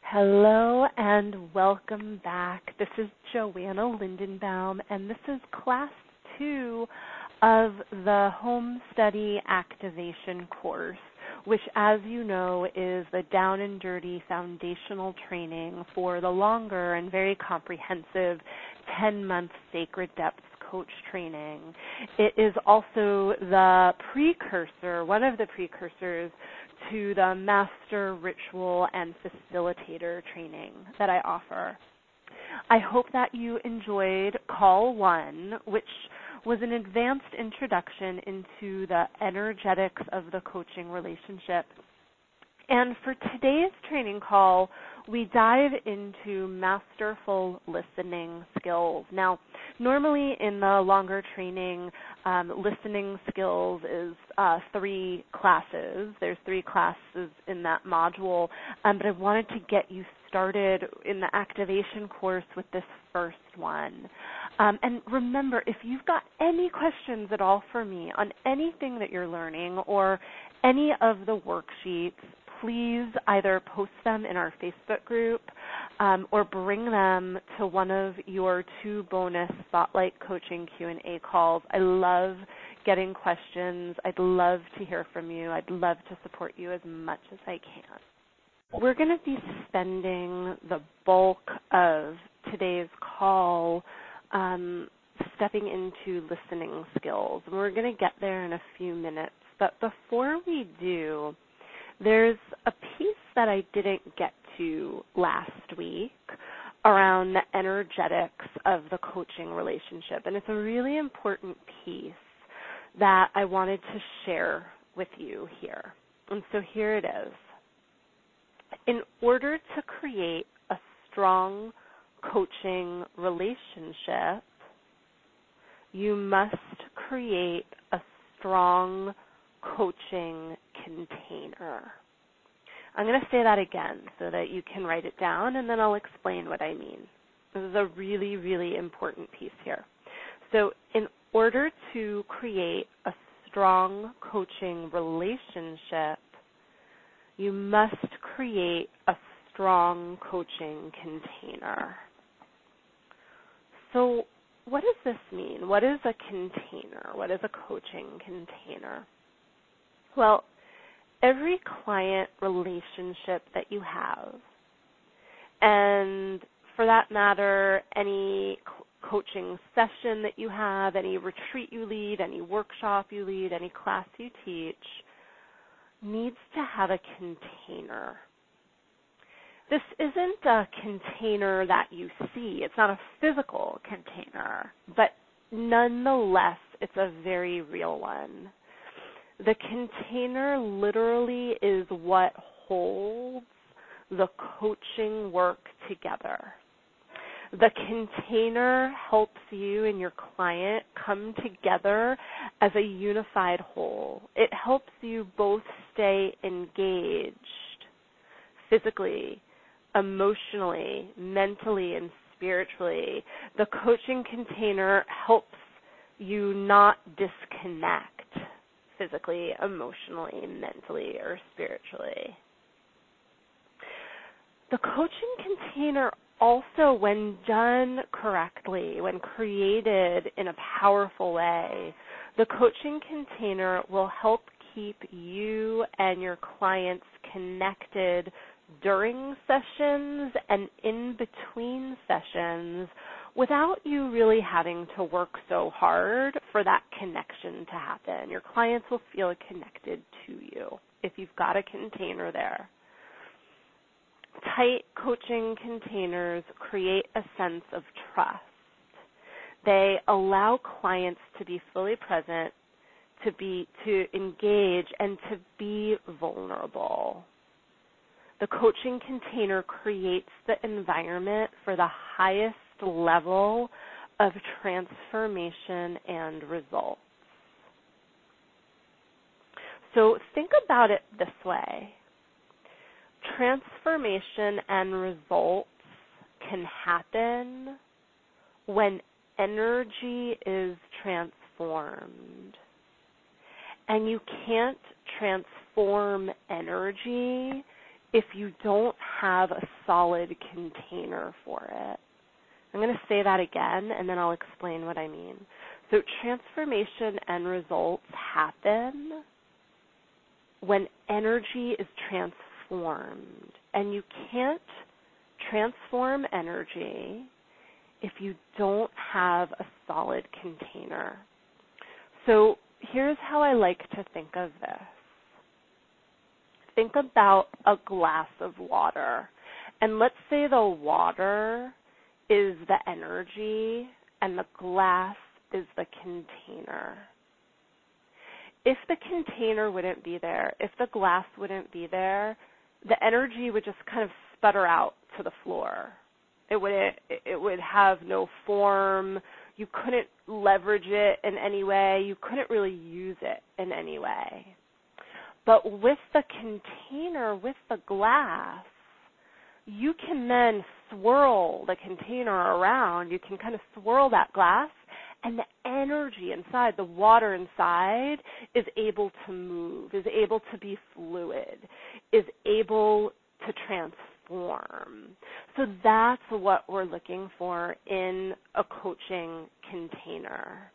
Hello and welcome back. This is Joanna Lindenbaum, and this is Class 2 of the Home Study Activation course, which, as you know, is the down and dirty foundational training for the longer and very comprehensive 10-month Sacred Depths Coach training. It is also the precursor, one of the precursors to the Master Ritual and Facilitator training that I offer. I hope that you enjoyed Call 1, which was an advanced introduction into the energetics of the coaching relationship. And for today's training call, we dive into masterful listening skills. Now, normally in the longer training, listening skills is 3 classes. There's 3 classes in that module, but I wanted to get you started in the activation course with this first one. And remember, if you've got any questions at all for me on anything that you're learning or any of the worksheets, please either post them in our Facebook group or bring them to one of your 2 bonus Spotlight Coaching Q&A calls. I love getting questions. I'd love to hear from you. I'd love to support you as much as I can. We're going to be spending the bulk of today's call stepping into listening skills. We're going to get there in a few minutes. But before we do, there's a piece that I didn't get to last week around the energetics of the coaching relationship. And it's a really important piece that I wanted to share with you here. And so here it is. In order to create a strong coaching relationship, you must create a strong coaching container. I'm going to say that again so that you can write it down, and then I'll explain what I mean. This is a really, really important piece here. So in order to create a strong coaching relationship, you must create a strong coaching container. So what does this mean? What is a container? What is a coaching container? Well, every client relationship that you have, and for that matter, any coaching session that you have, any retreat you lead, any workshop you lead, any class you teach, needs to have a container. This isn't a container that you see. It's not a physical container, but nonetheless, it's a very real one. The container literally is what holds the coaching work together. The container helps you and your client come together as a unified whole. It helps you both stay engaged physically, emotionally, mentally, and spiritually. The coaching container helps you not disconnect physically, emotionally, mentally, or spiritually. The coaching container also, when done correctly, when created in a powerful way, the coaching container will help keep you and your clients connected during sessions and in between sessions without you really having to work so hard for that connection to happen. Your clients will feel connected to you if you've got a container there. Tight coaching containers create a sense of trust. They allow clients to be fully present, to engage, and to be vulnerable. The coaching container creates the environment for the highest level of transformation and results. So think about it this way. Transformation and results can happen when energy is transformed. And you can't transform energy if you don't have a solid container for it. I'm going to say that again, and then I'll explain what I mean. So transformation and results happen when energy is transformed. And you can't transform energy if you don't have a solid container. So here's how I like to think of this. Think about a glass of water. And let's say the water is the energy and the glass is the container. If the container wouldn't be there, if the glass wouldn't be there, the energy would just kind of sputter out to the floor. It would have no form. You couldn't leverage it in any way. You couldn't really use it in any way. But with the container, with the glass, you can then swirl the container around. You can kind of swirl that glass, and the energy inside, the water inside, is able to move, is able to be fluid, is able to transform. So that's what we're looking for in a coaching container.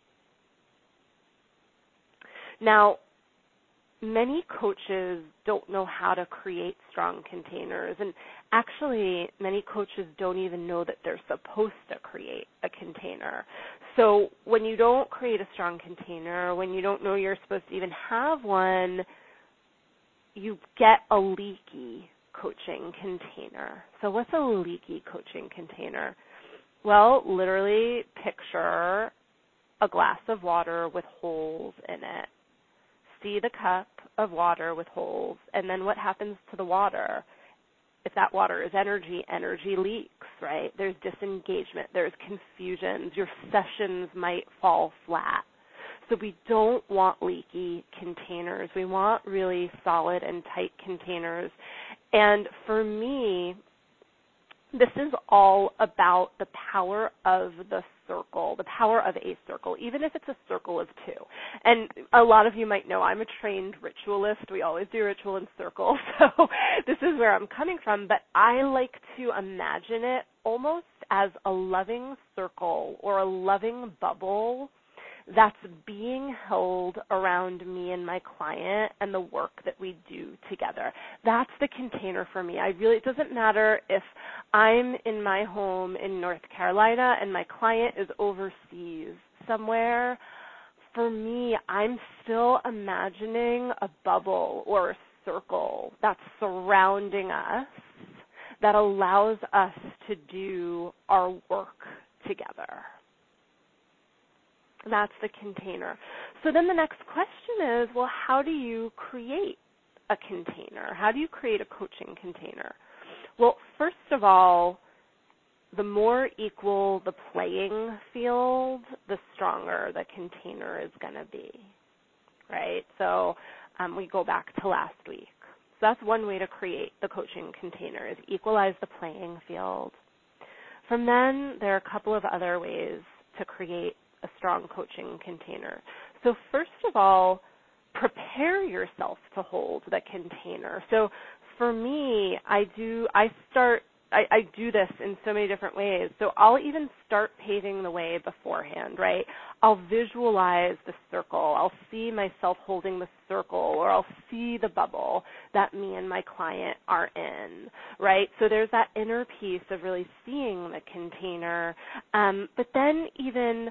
Now, many coaches don't know how to create strong containers, and actually many coaches don't even know that they're supposed to create a container. So when you don't create a strong container, when you don't know you're supposed to even have one, you get a leaky coaching container. So what's a leaky coaching container? Well, literally picture a glass of water with holes in it. See the cup of water with holes, and then what happens to the water? If that water is energy, energy leaks, right? There's disengagement, there's confusions, your sessions might fall flat. So we don't want leaky containers. We want really solid and tight containers. And for me, this is all about the power of the circle, the power of a circle, even if it's a circle of two. And a lot of you might know I'm a trained ritualist. We always do ritual in circles, so this is where I'm coming from. But I like to imagine it almost as a loving circle or a loving bubble that's being held around me and my client and the work that we do together. That's the container for me. It doesn't matter if I'm in my home in North Carolina and my client is overseas somewhere. For me, I'm still imagining a bubble or a circle that's surrounding us that allows us to do our work together. That's the container. So then the next question is, well, how do you create a container? How do you create a coaching container? Well, first of all, the more equal the playing field, the stronger the container is going to be, right? So we go back to last week. So that's one way to create the coaching container, is equalize the playing field. From then, there are a couple of other ways to create a strong coaching container. So first of all, prepare yourself to hold the container. So for me, I do this in so many different ways. So I'll even start paving the way beforehand, right? I'll visualize the circle. I'll see myself holding the circle, or I'll see the bubble that me and my client are in, right? So there's that inner piece of really seeing the container. But then even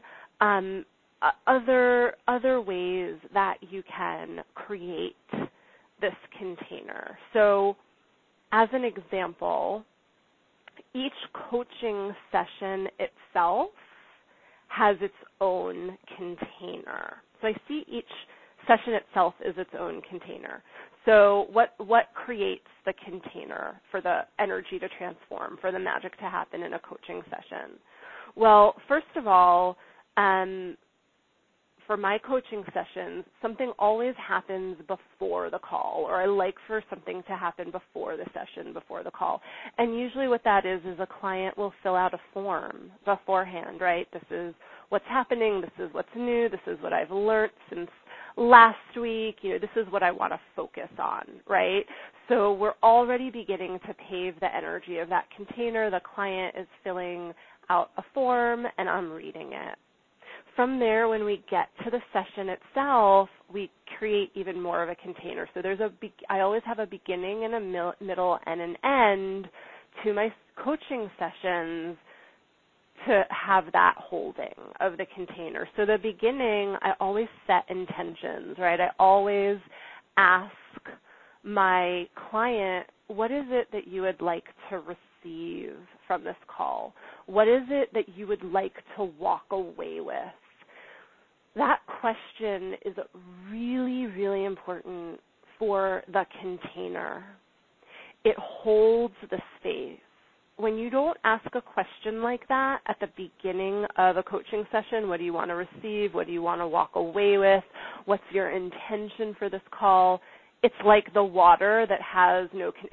other ways that you can create this container. So as an example, each coaching session itself has its own container. So I see each session itself is its own container. So what creates the container for the energy to transform, for the magic to happen in a coaching session? Well, first of all, for my coaching sessions, something always happens before the call, or I like for something to happen before the session, before the call. And usually what that is a client will fill out a form beforehand, right? This is what's happening, this is what's new, this is what I've learned since last week, this is what I want to focus on, right? So we're already beginning to pave the energy of that container. The client is filling out a form, and I'm reading it. From there, when we get to the session itself, we create even more of a container. So I always have a beginning and a middle and an end to my coaching sessions to have that holding of the container. So the beginning, I always set intentions, right? I always ask my client, what is it that you would like to receive from this call? What is it that you would like to walk away with? That question is really, really important for the container. It holds the space. When you don't ask a question like that at the beginning of a coaching session, what do you want to receive? What do you want to walk away with? What's your intention for this call? It's like the water that has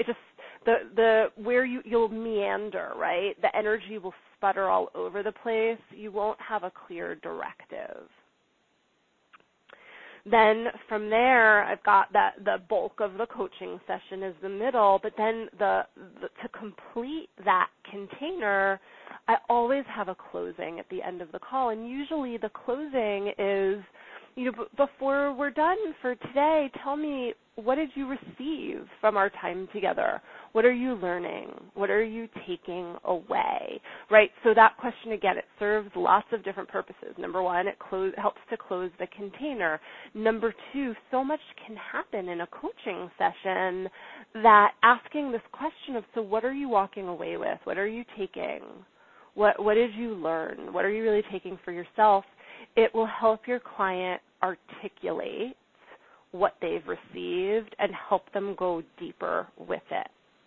where you'll meander, right? The energy will sputter all over the place. You won't have a clear directive. Then from there, I've got the bulk of the coaching session is the middle, but then to complete that container, I always have a closing at the end of the call, and usually the closing is, before we're done for today, tell me, what did you receive from our time together? What are you learning? What are you taking away? Right? So that question, again, it serves lots of different purposes. Number one, it helps to close the container. Number two, so much can happen in a coaching session that asking this question of, so what are you walking away with? What are you taking? What did you learn? What are you really taking for yourself? It will help your client articulate what they've received and help them go deeper with it.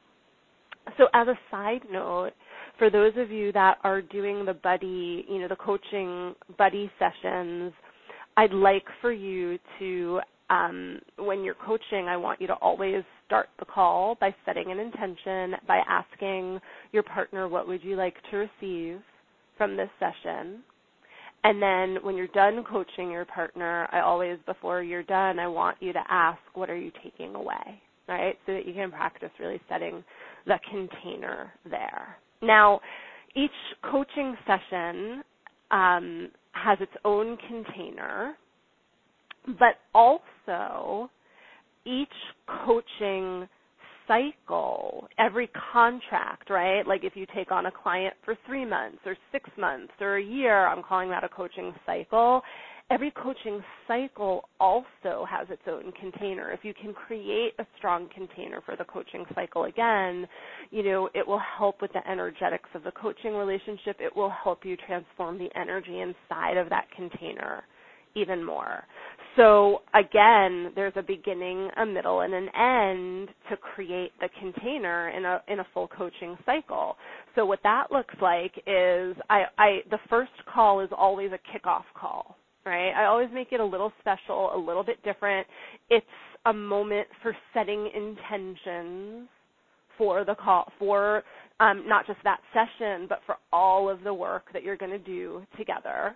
So as a side note, for those of you that are doing the buddy, the coaching buddy sessions, I'd like for you to, when you're coaching, I want you to always start the call by setting an intention, by asking your partner, what would you like to receive from this session? And then when you're done coaching your partner, before you're done, I want you to ask, what are you taking away, right? So that you can practice really setting the container there. Now, each coaching session has its own container, but also each coaching cycle, every contract, right? Like if you take on a client for 3 months or 6 months or a year, I'm calling that a coaching cycle. Every coaching cycle also has its own container. If you can create a strong container for the coaching cycle, again, it will help with the energetics of the coaching relationship. It will help you transform the energy inside of that container even more. So again, there's a beginning, a middle, and an end to create the container in a full coaching cycle. So what that looks like is the first call is always a kickoff call, right? I always make it a little special, a little bit different. It's a moment for setting intentions for the call, for not just that session, but for all of the work that you're going to do together.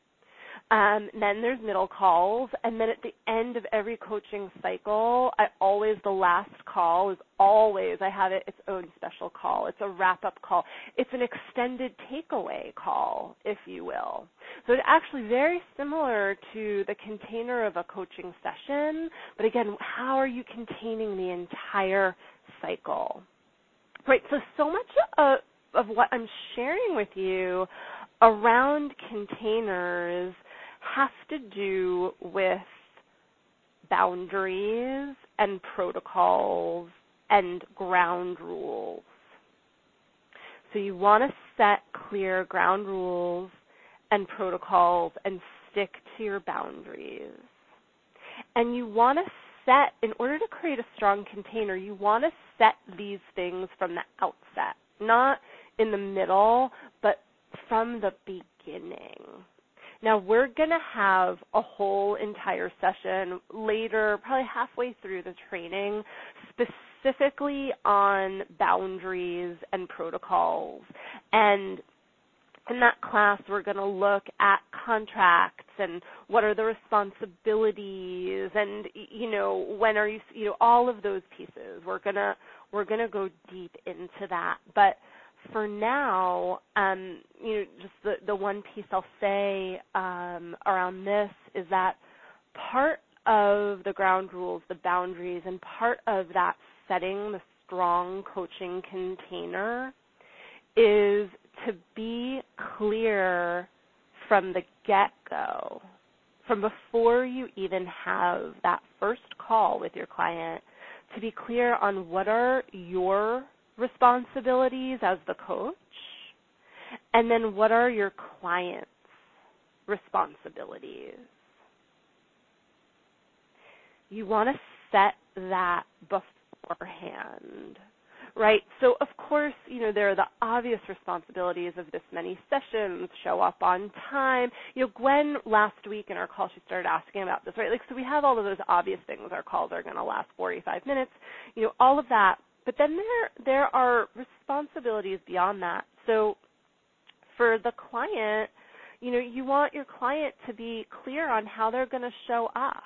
Then there's middle calls, and then at the end of every coaching cycle, the last call is always, I have its own special call. It's a wrap-up call. It's an extended takeaway call, if you will. So it's actually very similar to the container of a coaching session, but again, how are you containing the entire cycle? Right, so much of what I'm sharing with you around containers has to do with boundaries and protocols and ground rules. So you want to set clear ground rules and protocols and stick to your boundaries. And you want to set, in order to create a strong container, you want to set these things from the outset, not in the middle, but from the beginning. Now, we're going to have a whole entire session later, probably halfway through the training, specifically on boundaries and protocols. And in that class, we're going to look at contracts and what are the responsibilities and, when are you, all of those pieces. We're going to go deep into that. But for now, just the one piece I'll say around this is that part of the ground rules, the boundaries, and part of that setting the strong coaching container is to be clear from the get-go, from before you even have that first call with your client, to be clear on what are your responsibilities as the coach, and then what are your client's responsibilities. You want to set that beforehand, right? So, of course, there are the obvious responsibilities of this many sessions, show up on time. Gwen, last week in our call, she started asking about this, right? So we have all of those obvious things. Our calls are going to last 45 minutes, all of that. But then there are responsibilities beyond that. So for the client, you want your client to be clear on how they're going to show up.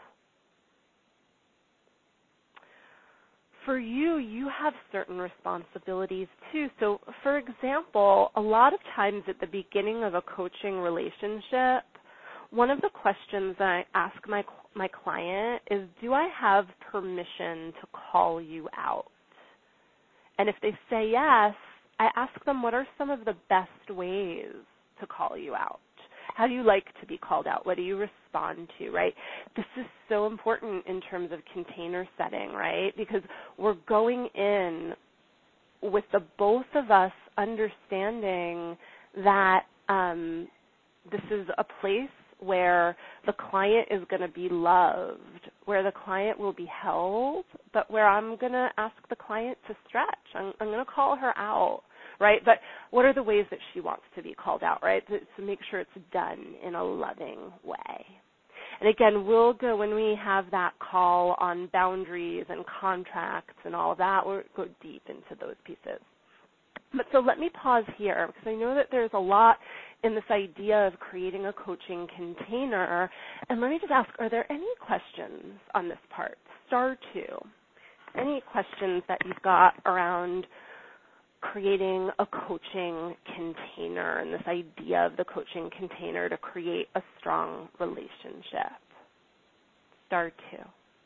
For you, you have certain responsibilities too. So, for example, a lot of times at the beginning of a coaching relationship, one of the questions I ask my client is, do I have permission to call you out? And if they say yes, I ask them, what are some of the best ways to call you out? How do you like to be called out? What do you respond to, right? This is so important in terms of container setting, right? Because we're going in with the both of us understanding that this is a place where the client is going to be loved, where the client will be held, but where I'm going to ask the client to stretch. I'm going to call her out, right? But what are the ways that she wants to be called out, right? To make sure it's done in a loving way. And again, we'll go, when we have that call on boundaries and contracts and all of that, we'll go deep into those pieces. But so let me pause here because I know that there's a lot in this idea of creating a coaching container. And let me just ask, are there any questions on this part? Star 2. Any questions that you've got around creating a coaching container and this idea of the coaching container to create a strong relationship? Star 2.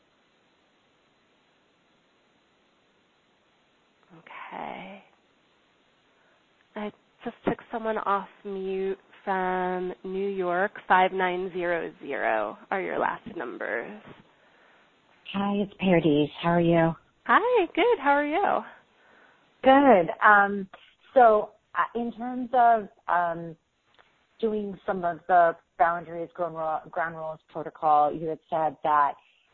Okay. I just took someone off mute from New York. 5900 are your last numbers. Hi, it's Paradise. How are you? Hi, good. How are you? Good. So in terms of doing some of the boundaries, ground rules protocol, you had said that,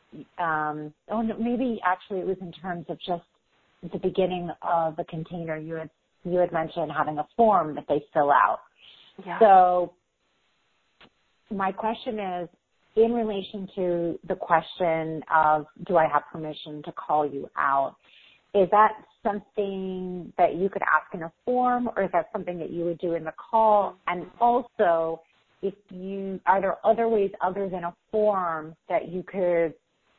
maybe actually it was in terms of just the beginning of the container. You had mentioned having a form that they fill out. Yeah. So my question is, in relation to the question of, do I have permission to call you out, is that something that you could ask in a form, or is that something that you would do in the call? And also, are there other ways other than a form that you could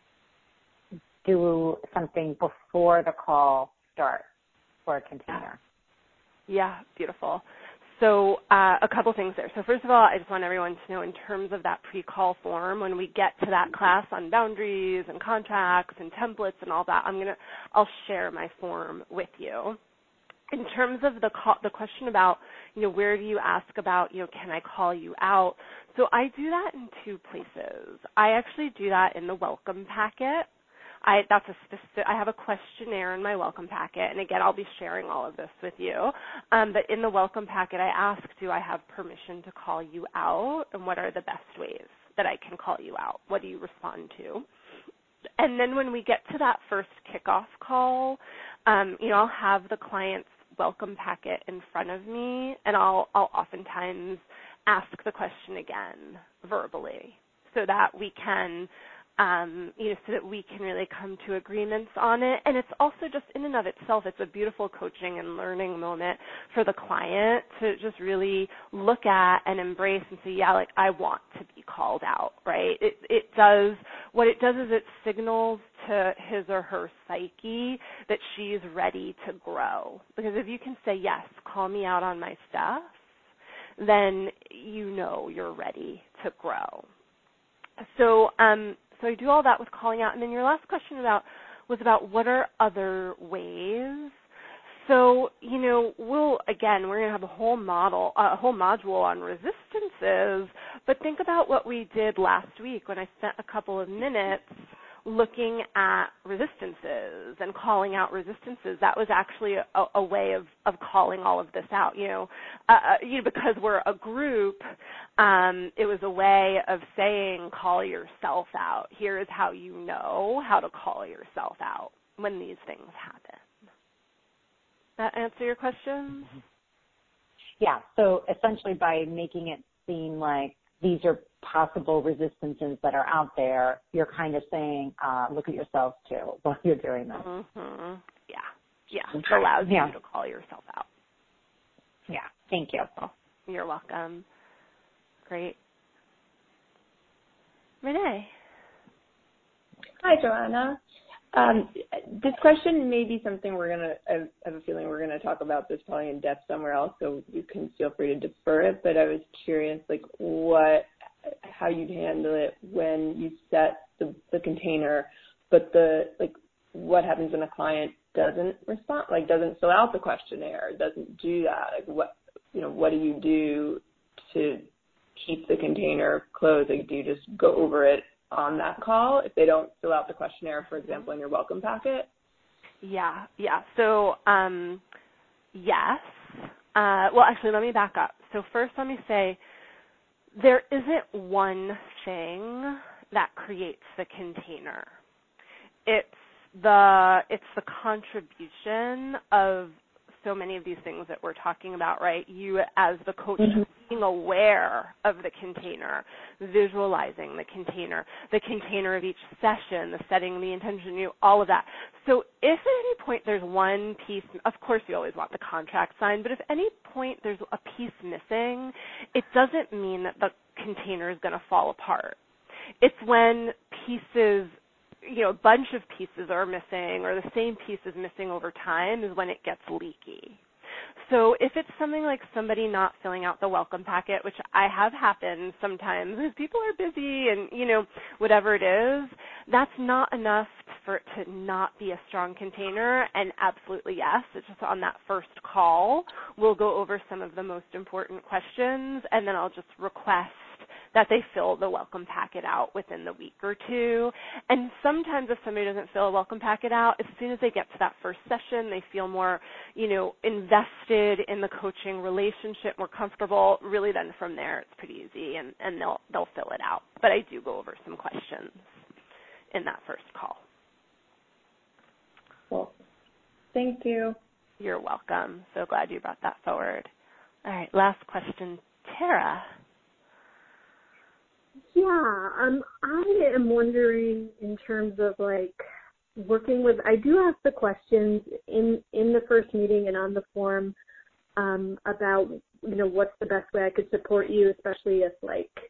do something before the call starts for a container? Yeah, beautiful. So a couple things there. So first of all, I just want everyone to know, in terms of that pre-call form, when we get to that class on boundaries and contracts and templates and all that, I'll share my form with you. In terms of the question about, where do you ask about, can I call you out? So I do that in two places. I actually do that in the welcome packet. I have a questionnaire in my welcome packet, and again, I'll be sharing all of this with you. But in the welcome packet, I ask, do I have permission to call you out, and what are the best ways that I can call you out? What do you respond to? And then when we get to that first kickoff call, I'll have the client's welcome packet in front of me, and I'll oftentimes ask the question again verbally so that we can so that we can really come to agreements on it. And it's also just in and of itself, it's a beautiful coaching and learning moment for the client to just really look at and embrace and say, yeah, like I want to be called out, right? What it does is it signals to his or her psyche that she's ready to grow. Because if you can say, yes, call me out on my stuff, then you know you're ready to grow. So I do all that with calling out. And then your last question was about what are other ways. So, we're going to have a whole module on resistances, but think about what we did last week when I spent a couple of minutes looking at resistances and calling out resistances. That was actually a way of calling all of this out. Because we're a group, it was a way of saying, call yourself out. Here is how you know how to call yourself out when these things happen. That answer your questions? Yeah. So essentially, by making it seem like these are possible resistances that are out there, you're kind of saying, look at yourself too while you're doing this. Mm-hmm. Yeah. It allows you to call yourself out. Yeah. Thank you. You're welcome. Great. Renee. Hi, Joanna. This question may be something I have a feeling we're going to talk about this probably in depth somewhere else, so you can feel free to defer it, but I was curious, how you'd handle it when you set the container, but what happens when a client doesn't respond, doesn't fill out the questionnaire, doesn't do that? What do you do to keep the container closed? Do you just go over it on that call if they don't fill out the questionnaire, for example, in your welcome packet? Yeah. So, yes. Well, actually, let me back up. So first, let me say there isn't one thing that creates the container. It's the contribution of so many of these things that we're talking about, right? You as the coach being aware of the container, visualizing the container of each session, the setting, the intention, all of that. So if at any point there's one piece, of course you always want the contract signed, but if at any point there's a piece missing, it doesn't mean that the container is going to fall apart. It's when pieces, a bunch of pieces are missing or the same piece is missing over time is when it gets leaky. So if it's something like somebody not filling out the welcome packet, which I have happened sometimes because people are busy and, whatever it is, that's not enough for it to not be a strong container. And absolutely yes, it's just on that first call, we'll go over some of the most important questions and then I'll just request that they fill the welcome packet out within the week or two. And sometimes if somebody doesn't fill a welcome packet out, as soon as they get to that first session, they feel more, invested in the coaching relationship, more comfortable. Really then from there, it's pretty easy and they'll fill it out. But I do go over some questions in that first call. Well, thank you. You're welcome. So glad you brought that forward. All right, last question, Tara. Yeah, I am wondering in terms of working with, I do ask the questions in the first meeting and on the form about, what's the best way I could support you, especially if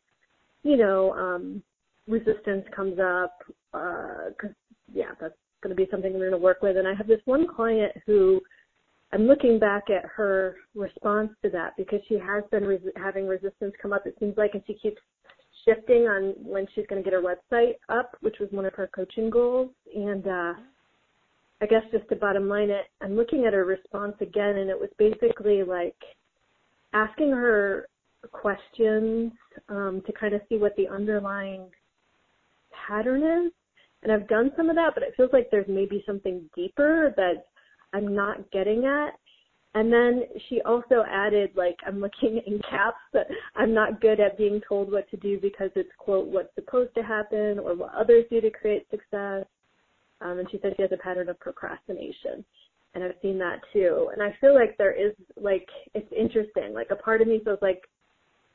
resistance comes up, because, that's going to be something we're going to work with. And I have this one client who I'm looking back at her response to that because she has been having resistance come up, it seems like, and she keeps shifting on when she's going to get her website up, which was one of her coaching goals. And I guess just to bottom line it, I'm looking at her response again, and it was basically asking her questions to kind of see what the underlying pattern is. And I've done some of that, but it feels like there's maybe something deeper that I'm not getting at. And then she also added, I'm looking in caps, that I'm not good at being told what to do because it's, quote, what's supposed to happen or what others do to create success. And she said she has a pattern of procrastination. And I've seen that too. And I feel like there is, it's interesting. A part of me feels like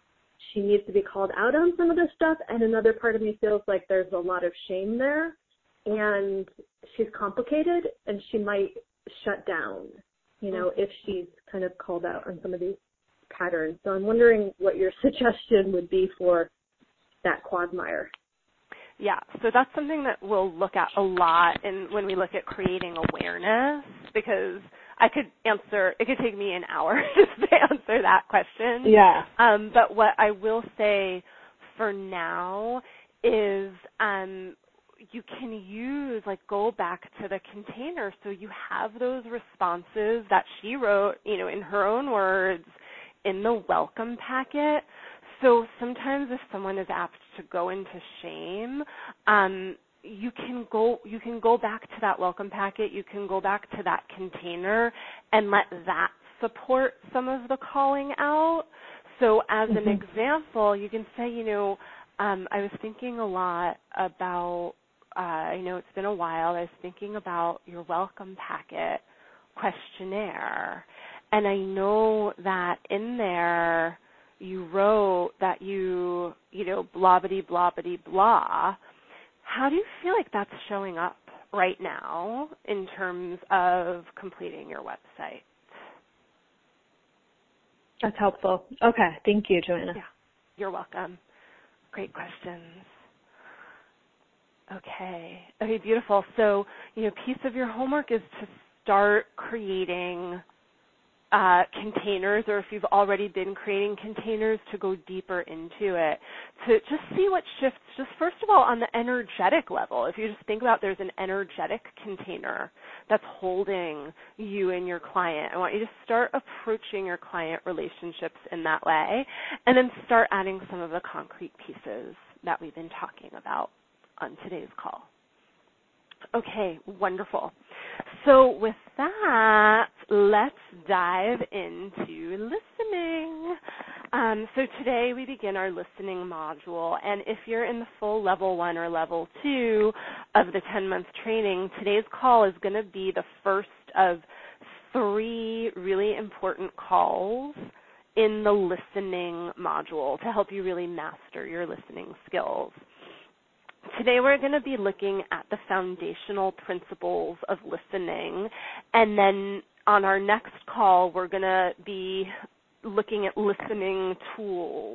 she needs to be called out on some of this stuff, and another part of me feels like there's a lot of shame there, and she's complicated, and she might shut down, if she's kind of called out on some of these patterns. So I'm wondering what your suggestion would be for that quagmire. Yeah, so that's something that we'll look at a lot when we look at creating awareness, because it could take me an hour just to answer that question. Yeah. But what I will say for now is you can go back to the container so you have those responses that she wrote, in her own words, in the welcome packet. So sometimes if someone is apt to go into shame, you can go back to that welcome packet, you can go back to that container and let that support some of the calling out. So as an example, you can say, I was thinking a lot about, I know it's been a while, I was thinking about your welcome packet questionnaire. And I know that in there you wrote that you blah-bitty, blah-bitty, blah. How do you feel like that's showing up right now in terms of completing your website? That's helpful. Okay. Thank you, Joanna. Yeah, you're welcome. Great questions. Okay, beautiful. So, piece of your homework is to start creating containers, or if you've already been creating containers, to go deeper into it, to just see what shifts, just first of all on the energetic level. If you just think about there's an energetic container that's holding you and your client, I want you to start approaching your client relationships in that way, and then start adding some of the concrete pieces that we've been talking about on today's call. Okay, wonderful. So with that, let's dive into listening. So today we begin our listening module, and if you're in the full level 1 or level 2 of the 10-month training, today's call is going to be the first of 3 really important calls in the listening module to help you really master your listening skills. Today we're going to be looking at the foundational principles of listening, and then on our next call we're going to be looking at listening tools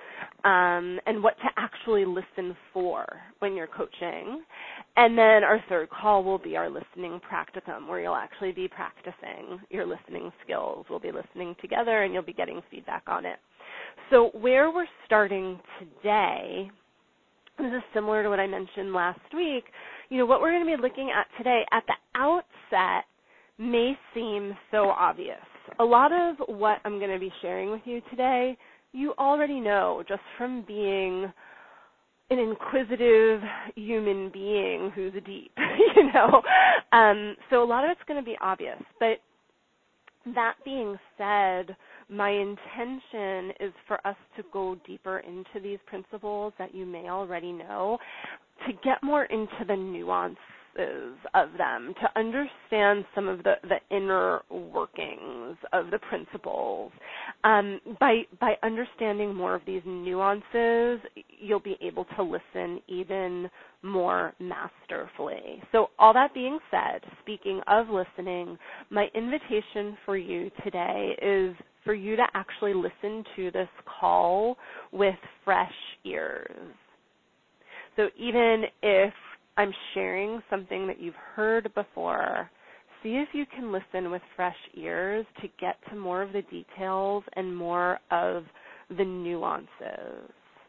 and what to actually listen for when you're coaching. And then our third call will be our listening practicum, where you'll actually be practicing your listening skills. We'll be listening together and you'll be getting feedback on it. So where we're starting today, this is similar to what I mentioned last week. What we're going to be looking at today at the outset may seem so obvious. A lot of what I'm going to be sharing with you today, you already know just from being an inquisitive human being who's deep, So a lot of it's going to be obvious. But that being said, my intention is for us to go deeper into these principles that you may already know, to get more into the nuances of them, to understand some of the inner workings of the principles. By understanding more of these nuances, you'll be able to listen even more masterfully. So all that being said, speaking of listening, my invitation for you today is for you to actually listen to this call with fresh ears. So even if I'm sharing something that you've heard before, see if you can listen with fresh ears to get to more of the details and more of the nuances.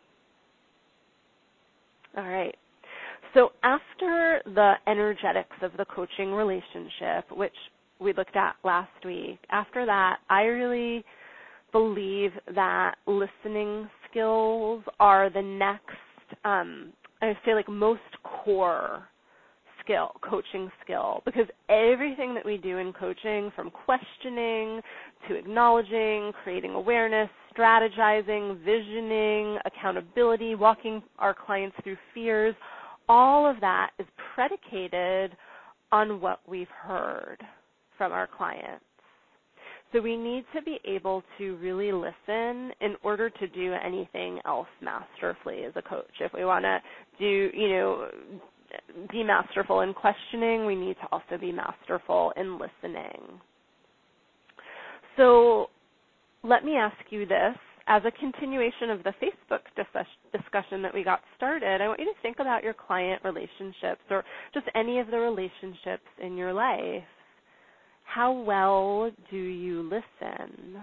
All right. So after the energetics of the coaching relationship, which we looked at last week, after that, I really believe that listening skills are the next, I would say most core skill, coaching skill, because everything that we do in coaching, from questioning to acknowledging, creating awareness, strategizing, visioning, accountability, walking our clients through fears, all of that is predicated on what we've heard from our clients. So we need to be able to really listen in order to do anything else masterfully as a coach. If we want to be masterful in questioning, we need to also be masterful in listening. So let me ask you this. As a continuation of the Facebook discussion that we got started, I want you to think about your client relationships or just any of the relationships in your life. How well do you listen?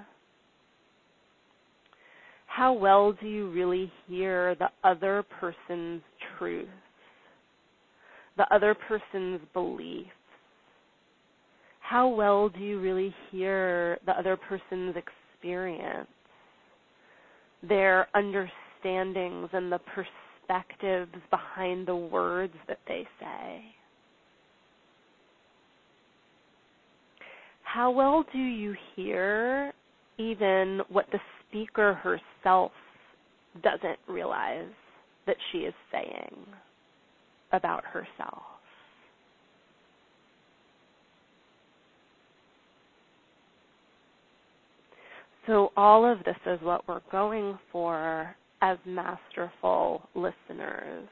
How well do you really hear the other person's truth, the other person's beliefs? How well do you really hear the other person's experience, their understandings and the perspectives behind the words that they say? How well do you hear even what the speaker herself doesn't realize that she is saying about herself? So all of this is what we're going for as masterful listeners.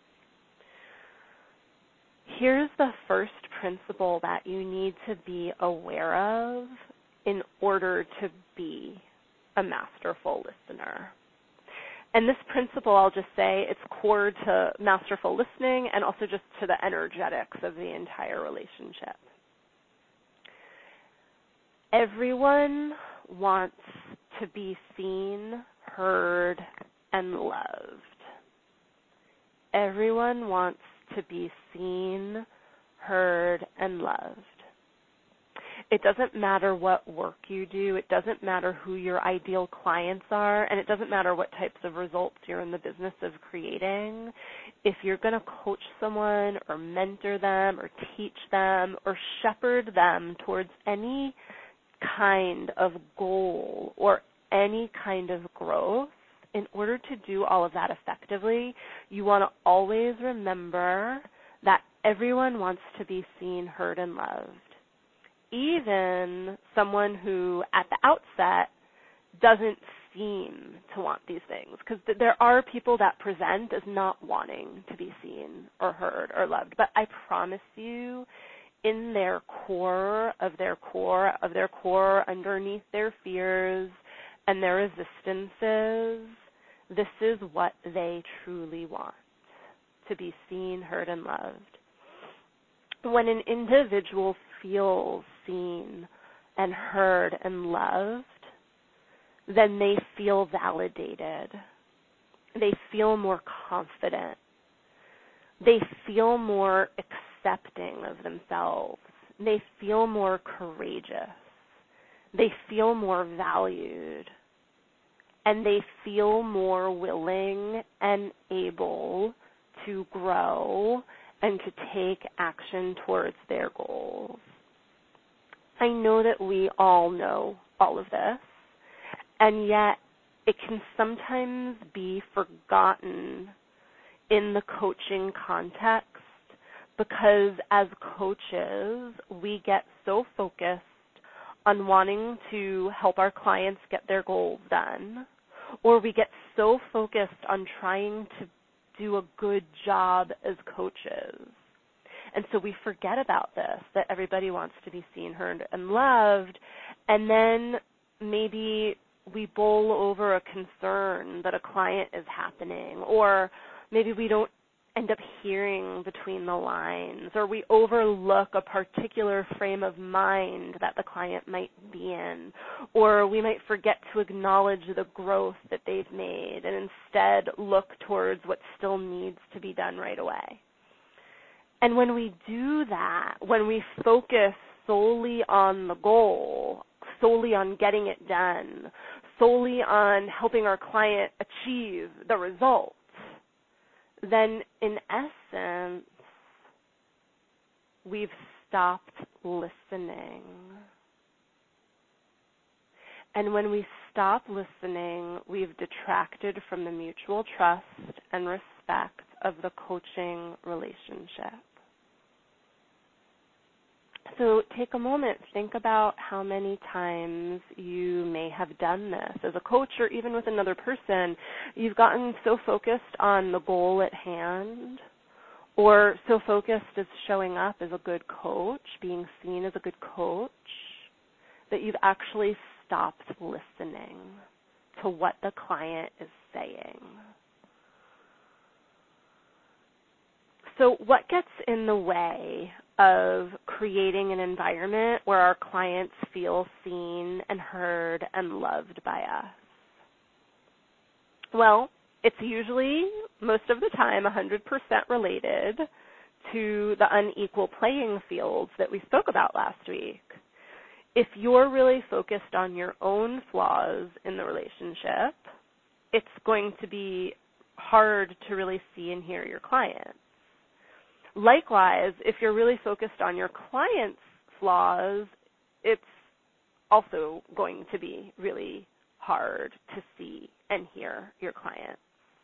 Here's the first principle that you need to be aware of in order to be a masterful listener. And this principle, I'll just say, it's core to masterful listening and also just to the energetics of the entire relationship. Everyone wants to be seen, heard, and loved. Everyone wants to be seen, heard, and loved. It doesn't matter what work you do. It doesn't matter who your ideal clients are, and it doesn't matter what types of results you're in the business of creating. If you're going to coach someone or mentor them or teach them or shepherd them towards any kind of goal or any kind of growth, in order to do all of that effectively, you want to always remember that everyone wants to be seen, heard, and loved. Even someone who at the outset doesn't seem to want these things, because there are people that present as not wanting to be seen or heard or loved. But I promise you, in their core, underneath their fears and their resistances, this is what they truly want, to be seen, heard, and loved. When an individual feels seen and heard and loved, then they feel validated. They feel more confident. They feel more accepting of themselves. They feel more courageous. They feel more valued. And they feel more willing and able to grow and to take action towards their goals. I know that we all know all of this, and yet it can sometimes be forgotten in the coaching context because as coaches, we get so focused on wanting to help our clients get their goals done, or we get so focused on trying to do a good job as coaches. And so we forget about this, that everybody wants to be seen, heard, and loved, and then maybe we bowl over a concern that a client is happening, or maybe we don't end up hearing between the lines, or we overlook a particular frame of mind that the client might be in, or we might forget to acknowledge the growth that they've made and instead look towards what still needs to be done right away. And when we do that, when we focus solely on the goal, solely on getting it done, solely on helping our client achieve the results, then in essence, we've stopped listening. And when we stop listening, we've detracted from the mutual trust and respect of the coaching relationship. So So take a moment, think about how many times you may have done this. As a coach or even with another person, you've gotten so focused on the goal at hand or so focused as showing up as a good coach, being seen as a good coach, that you've actually stopped listening to what the client is saying. So what gets in the way of creating an environment where our clients feel seen and heard and loved by us? Well, it's usually, most of the time, 100% related to the unequal playing fields that we spoke about last week. If you're really focused on your own flaws in the relationship, it's going to be hard to really see and hear your client. Likewise, if you're really focused on your client's flaws, it's also going to be really hard to see and hear your client.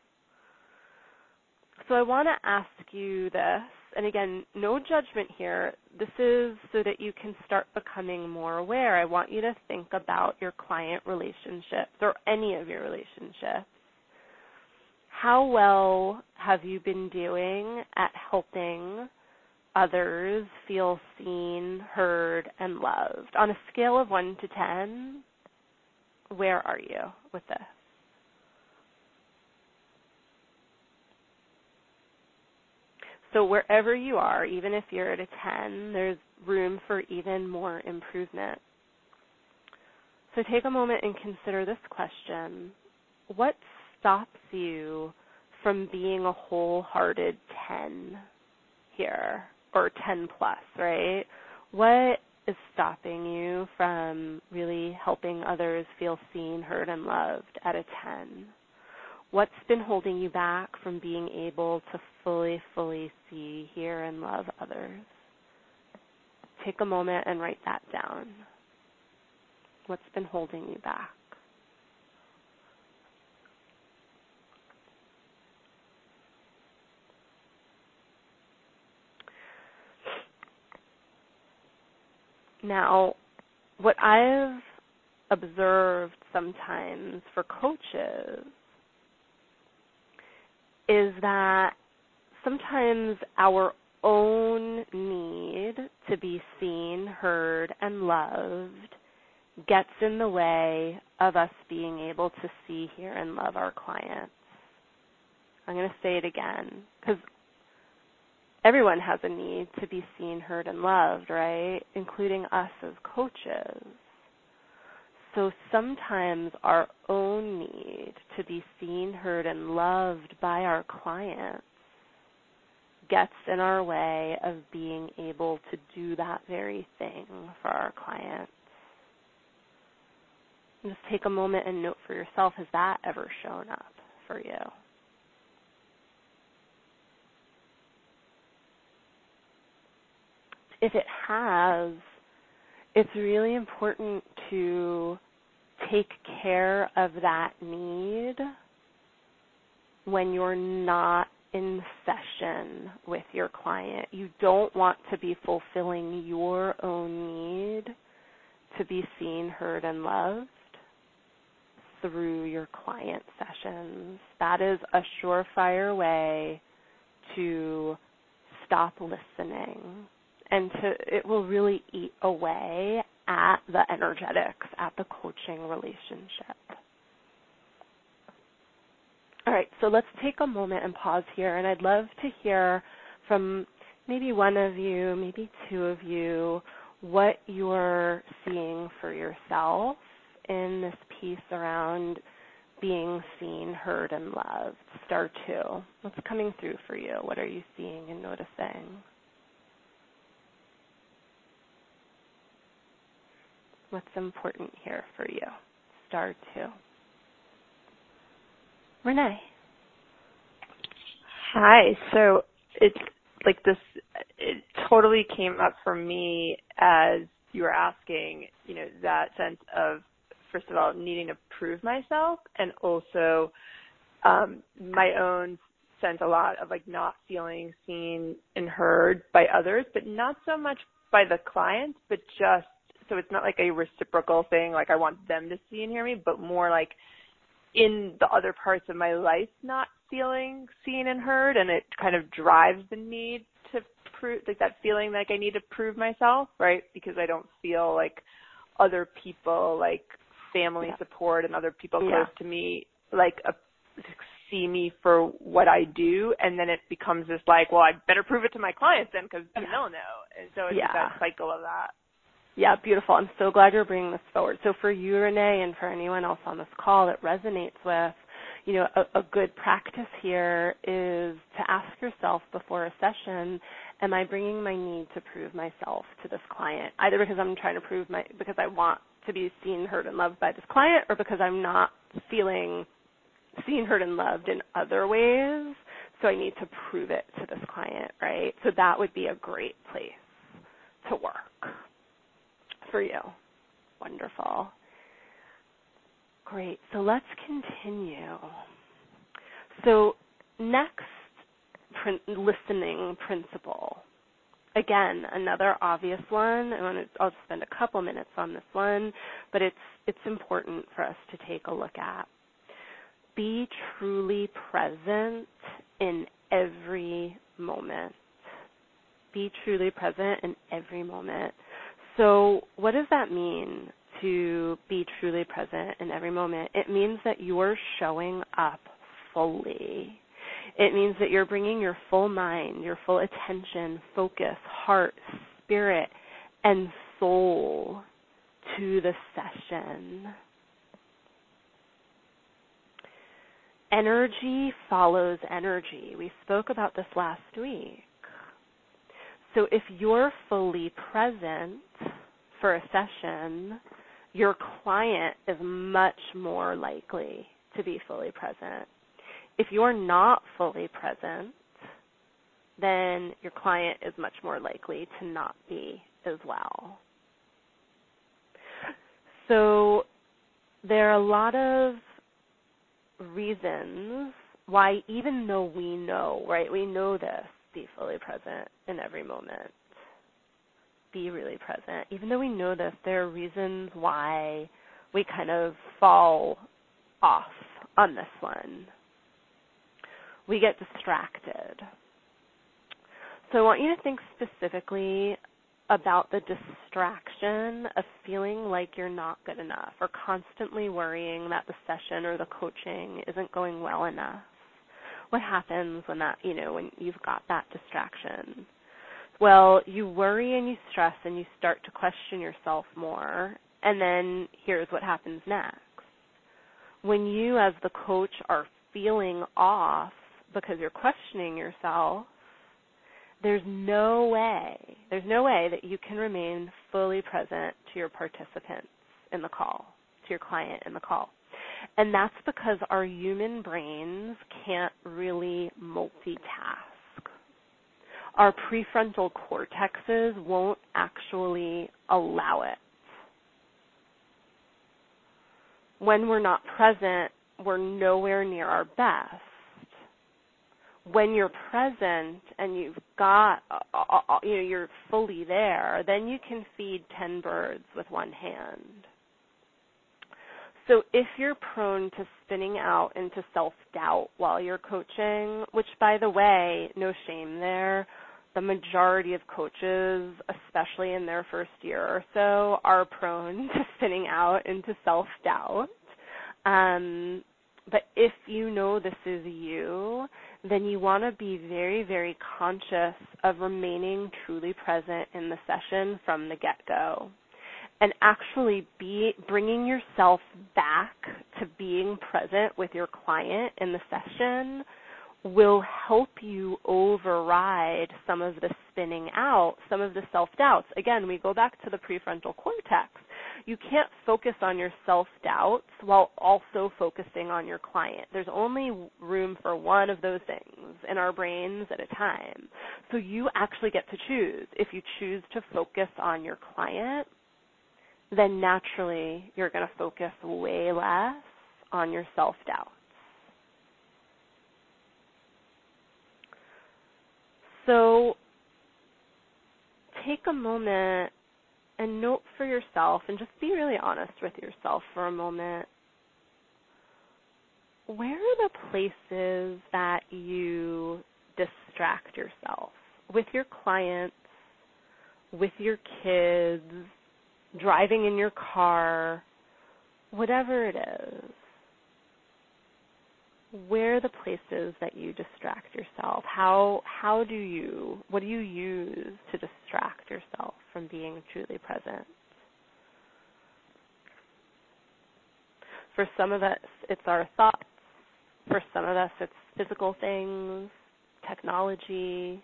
So I want to ask you this, and again, no judgment here. This is so that you can start becoming more aware. I want you to think about your client relationships or any of your relationships. How well have you been doing at helping others feel seen, heard, and loved? On a scale of 1 to 10, where are you with this? So wherever you are, even if you're at a 10, there's room for even more improvement. So take a moment and consider this question. What stops you from being a wholehearted 10 here, or 10 plus, right? What is stopping you from really helping others feel seen, heard, and loved at a 10? What's been holding you back from being able to fully see, hear, and love others? Take a moment and write that down. What's been holding you back? Now, what I've observed sometimes for coaches is that sometimes our own need to be seen, heard, and loved gets in the way of us being able to see, hear, and love our clients. I'm going to say it again, because everyone has a need to be seen, heard, and loved, right? Including us as coaches. So sometimes our own need to be seen, heard, and loved by our clients gets in our way of being able to do that very thing for our clients. And just take a moment and note for yourself, has that ever shown up for you? If it has, it's really important to take care of that need when you're not in session with your client. You don't want to be fulfilling your own need to be seen, heard, and loved through your client sessions. That is a surefire way to stop listening, and it will really eat away at the energetics, at the coaching relationship. All right, so let's take a moment and pause here, and I'd love to hear from maybe one of you, maybe two of you, what you're seeing for yourself in this piece around being seen, heard, and loved. Star 2. What's coming through for you? What are you seeing and noticing? What's important here for you? Star 2. Renee. Hi. So it's like this, it totally came up for me as you were asking, that sense of, first of all, needing to prove myself, and also my own sense a lot of like not feeling seen and heard by others, but not so much by the client, but just, so it's not like a reciprocal thing, like I want them to see and hear me, but more like in the other parts of my life not feeling seen and heard, and it kind of drives the need to prove, like that feeling like I need to prove myself, right? Because I don't feel like other people, like family support and other people close to me, like see me for what I do, and then it becomes this like, well, I better prove it to my clients then because they'll know. And so it's that cycle of that. Yeah, beautiful. I'm so glad you're bringing this forward. So for you, Renee, and for anyone else on this call that resonates with, you know, a good practice here is to ask yourself before a session, am I bringing my need to prove myself to this client, either because I'm trying to because I want to be seen, heard, and loved by this client, or because I'm not feeling seen, heard, and loved in other ways, so I need to prove it to this client, right? So that would be a great place to work for you. Wonderful. Great. So let's continue. So next, listening principle. Again, another obvious one. I'll just spend a couple minutes on this one, but it's important for us to take a look at. Be truly present in every moment. Be truly present in every moment. So what does that mean to be truly present in every moment? It means that you're showing up fully. It means that you're bringing your full mind, your full attention, focus, heart, spirit, and soul to the session. Energy follows energy. We spoke about this last week. So if you're fully present for a session, your client is much more likely to be fully present. If you're not fully present, then your client is much more likely to not be as well. So there are a lot of reasons why, even though we know, right, we know this, be fully present in every moment, be really present. Even though we know this, there are reasons why we kind of fall off on this one. We get distracted. So I want you to think specifically about the distraction of feeling like you're not good enough or constantly worrying that the session or the coaching isn't going well enough. What happens when when you've got that distraction? Well, you worry and you stress and you start to question yourself more, and then here's what happens next. When you as the coach are feeling off because you're questioning yourself, there's no way that you can remain fully present to your participants in the call, to your client in the call. And that's because our human brains can't really multitask. Our prefrontal cortexes won't actually allow it. When we're not present, we're nowhere near our best. When you're present and you've got, you're fully there, then you can feed 10 birds with one hand. So if you're prone to spinning out into self-doubt while you're coaching, which, by the way, no shame there, the majority of coaches, especially in their first year or so, are prone to spinning out into self-doubt. But if you know this is you, then you want to be very, very conscious of remaining truly present in the session from the get-go. And actually bringing yourself back to being present with your client in the session will help you override some of the spinning out, some of the self-doubts. Again, we go back to the prefrontal cortex. You can't focus on your self-doubts while also focusing on your client. There's only room for one of those things in our brains at a time. So you actually get to choose. If you choose to focus on your client, then naturally you're going to focus way less on your self-doubts. So take a moment and note for yourself, and just be really honest with yourself for a moment. Where are the places that you distract yourself? With your clients, with your kids, driving in your car, whatever it is. Where are the places that you distract yourself? What do you use to distract yourself from being truly present? For some of us, it's our thoughts. For some of us, it's physical things, technology.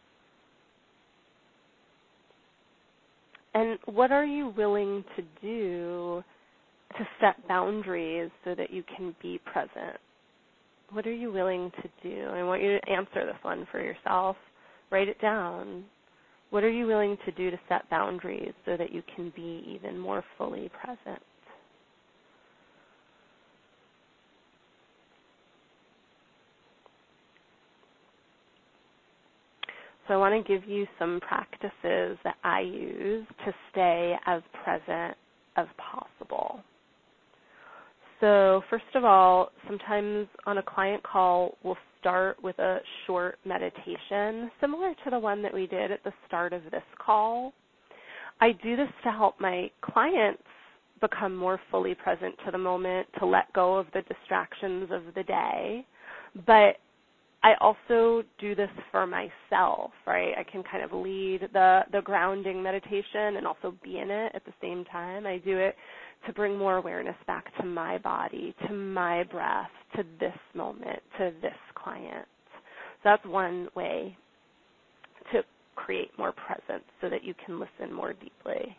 And what are you willing to do to set boundaries so that you can be present? What are you willing to do? I want you to answer this one for yourself. Write it down. What are you willing to do to set boundaries so that you can be even more fully present? So I want to give you some practices that I use to stay as present as possible. So first of all, sometimes on a client call, we'll start with a short meditation, similar to the one that we did at the start of this call. I do this to help my clients become more fully present to the moment, to let go of the distractions of the day. But I also do this for myself, right? I can kind of lead the grounding meditation and also be in it at the same time. I do it to bring more awareness back to my body, to my breath, to this moment, to this client. So that's one way to create more presence so that you can listen more deeply.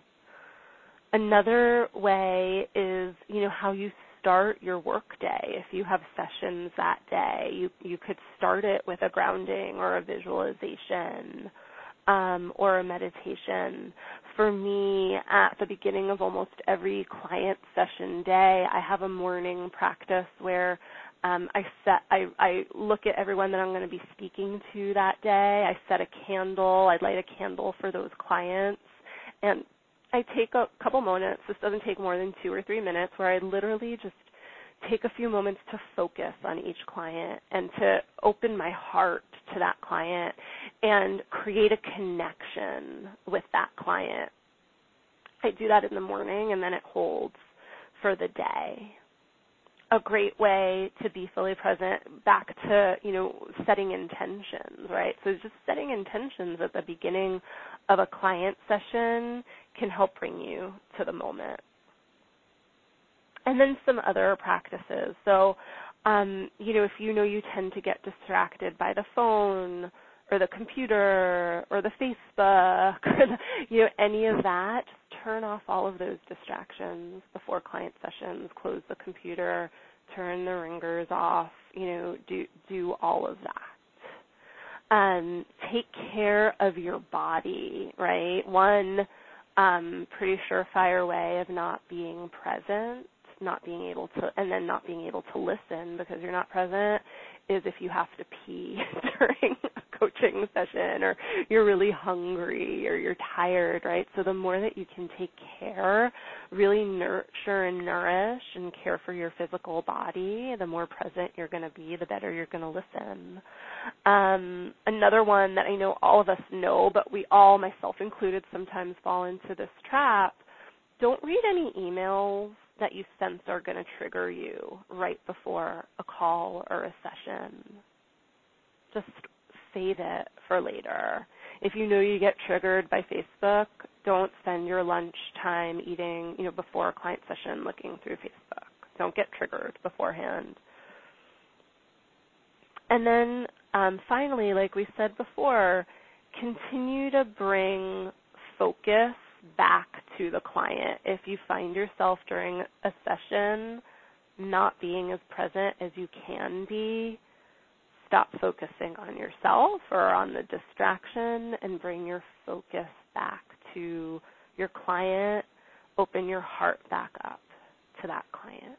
Another way is, how you start your work day. If you have sessions that day, you could start it with a grounding or a visualization or a meditation. For me, at the beginning of almost every client session day, I have a morning practice where I look at everyone that I'm going to be speaking to that day. I set a candle. I light a candle for those clients, and I take a couple moments. This doesn't take more than 2 or 3 minutes, where I literally just take a few moments to focus on each client and to open my heart to that client and create a connection with that client. I do that in the morning, and then it holds for the day. A great way to be fully present, back to, setting intentions, right? So just setting intentions at the beginning of a client session can help bring you to the moment. And then some other practices. So, if you tend to get distracted by the phone or the computer or the Facebook or any of that, just turn off all of those distractions before client sessions. Close the computer, turn the ringers off. Do all of that. Take care of your body, right? One pretty surefire way of not being present, not being able to listen because you're not present, is if you have to pee during a coaching session, or you're really hungry, or you're tired, right? So the more that you can take care, really nurture and nourish and care for your physical body, the more present you're going to be, the better you're going to listen. Another one that I know all of us know, but we all, myself included, sometimes fall into this trap: don't read any emails that you sense are going to trigger you right before a call or a session. Just save it for later. If you know you get triggered by Facebook, don't spend your lunch time eating, before a client session looking through Facebook. Don't get triggered beforehand. And then finally, like we said before, continue to bring focus back to the client. If you find yourself during a session not being as present as you can be, stop focusing on yourself or on the distraction and bring your focus back to your client. Open your heart back up to that client.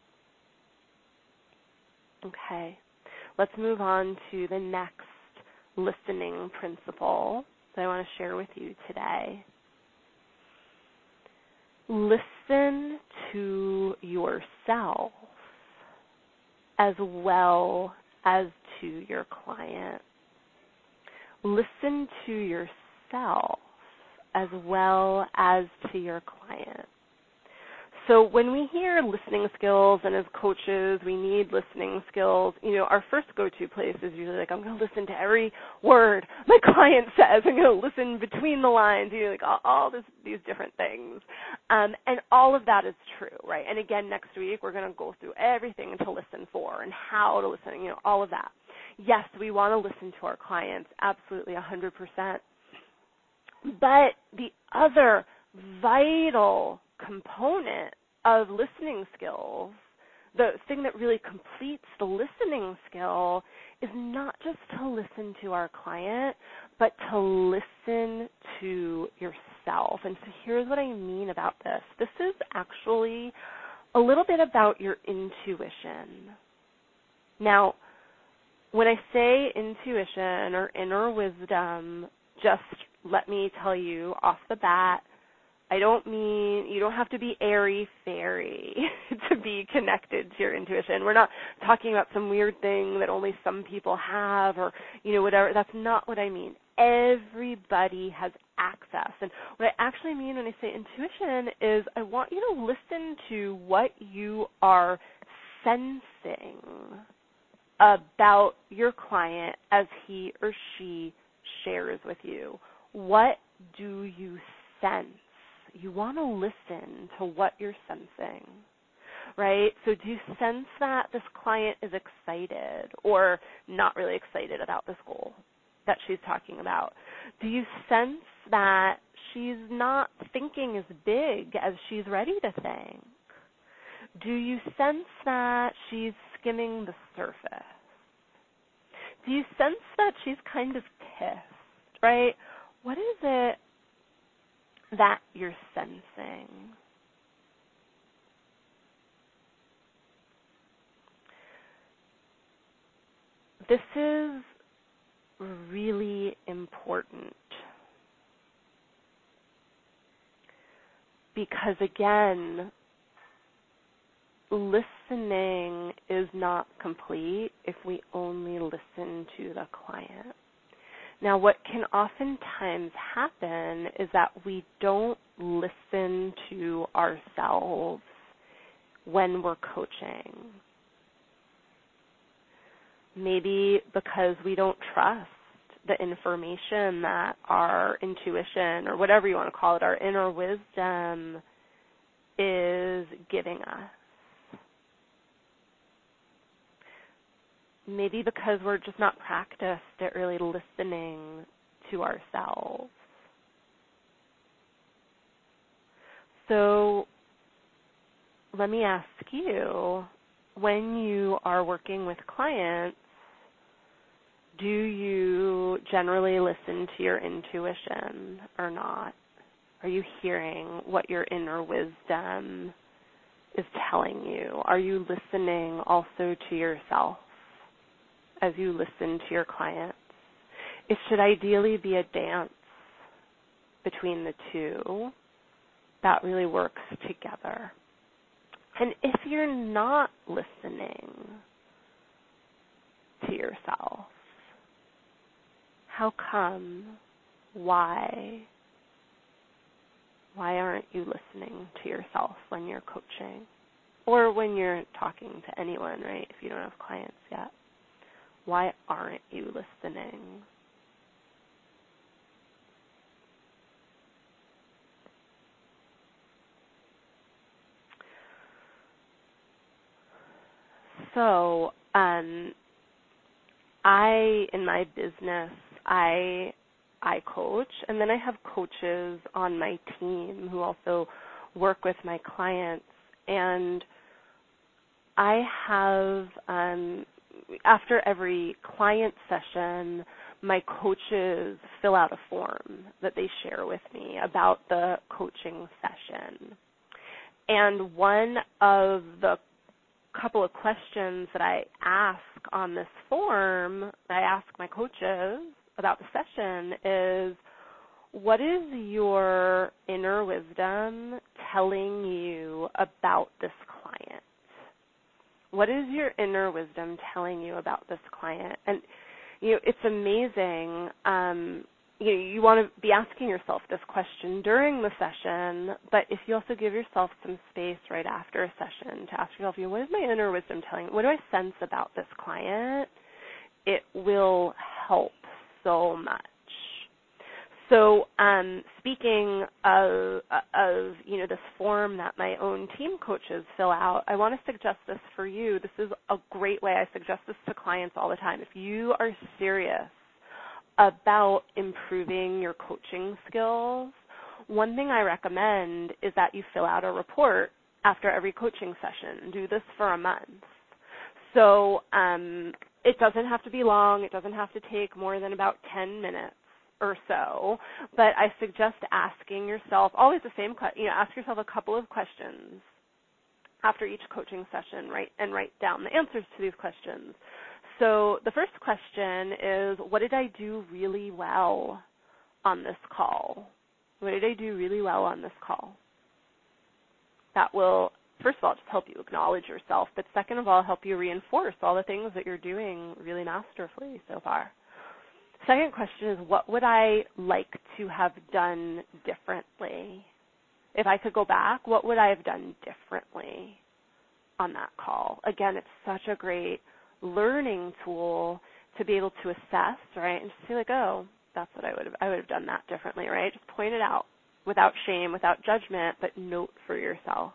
Okay, let's move on to the next listening principle that I want to share with you today. Listen to yourself as well as to your client. Listen to yourself as well as to your client. So when we hear listening skills, and as coaches, we need listening skills, our first go-to place is usually like, I'm going to listen to every word my client says. I'm going to listen between the lines, all these different things. And all of that is true, right? And again, next week, we're going to go through everything to listen for and how to listen, all of that. Yes, we want to listen to our clients, absolutely 100%. But the other vital component of listening skills, the thing that really completes the listening skill, is not just to listen to our client, but to listen to yourself. And so here's what I mean about this. This is actually a little bit about your intuition. Now, when I say intuition or inner wisdom, just let me tell you off the bat, I don't mean you don't have to be airy-fairy to be connected to your intuition. We're not talking about some weird thing that only some people have or, whatever. That's not what I mean. Everybody has access. And what I actually mean when I say intuition is I want you to listen to what you are sensing about your client as he or she shares with you. What do you sense? You want to listen to what you're sensing, right? So do you sense that this client is excited or not really excited about this goal that she's talking about? Do you sense that she's not thinking as big as she's ready to think? Do you sense that she's skimming the surface? Do you sense that she's kind of pissed, right? What is it that you're sensing? This is really important because, again, listening is not complete if we only listen to the client. Now, what can oftentimes happen is that we don't listen to ourselves when we're coaching. Maybe because we don't trust the information that our intuition, or whatever you want to call it, our inner wisdom is giving us. Maybe because we're just not practiced at really listening to ourselves. So let me ask you, when you are working with clients, do you generally listen to your intuition or not? Are you hearing what your inner wisdom is telling you? Are you listening also to yourself as you listen to your clients? It should ideally be a dance between the two that really works together. And if you're not listening to yourself, how come? Why? Why aren't you listening to yourself when you're coaching? Or when you're talking to anyone, right, if you don't have clients yet? Why aren't you listening? So, in my business, I coach, and then I have coaches on my team who also work with my clients. And I have, after every client session, my coaches fill out a form that they share with me about the coaching session. And one of the couple of questions that I ask on this form, I ask my coaches, about the session is, what is your inner wisdom telling you about this client? What is your inner wisdom telling you about this client? And, it's amazing. You want to be asking yourself this question during the session, but if you also give yourself some space right after a session to ask yourself, what is my inner wisdom telling me? What do I sense about this client? It will help so much. So speaking of this form that my own team coaches fill out, I want to suggest this for you. This is a great way. I suggest this to clients all the time. If you are serious about improving your coaching skills, one thing I recommend is that you fill out a report after every coaching session. Do this for a month. So it doesn't have to be long. It doesn't have to take more than about 10 minutes or so, but I suggest asking yourself always the same question. Ask yourself a couple of questions after each coaching session, and write down the answers to these questions. So the first question is, what did I do really well on this call? What did I do really well on this call? That will, first of all, just help you acknowledge yourself, but second of all, help you reinforce all the things that you're doing really masterfully so far. Second question is, what would I like to have done differently? If I could go back, what would I have done differently on that call? Again, it's such a great learning tool to be able to assess, right, and just say oh, that's what I would have done that differently, right? Just point it out without shame, without judgment, but note for yourself.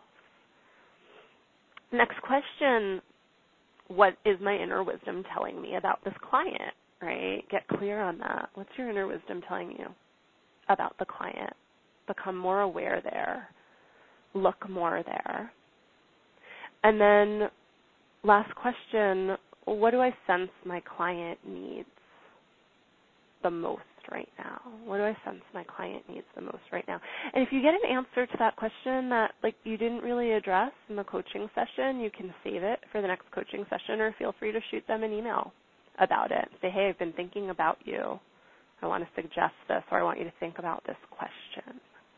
Next question, what is my inner wisdom telling me about this client? Right? Get clear on that. What's your inner wisdom telling you about the client? Become more aware there. Look more there. And then last question, what do I sense my client needs the most right now? What do I sense my client needs the most right now? And if you get an answer to that question that you didn't really address in the coaching session, you can save it for the next coaching session, or feel free to shoot them an email about it. Say, hey, I've been thinking about you. I want to suggest this, or I want you to think about this question.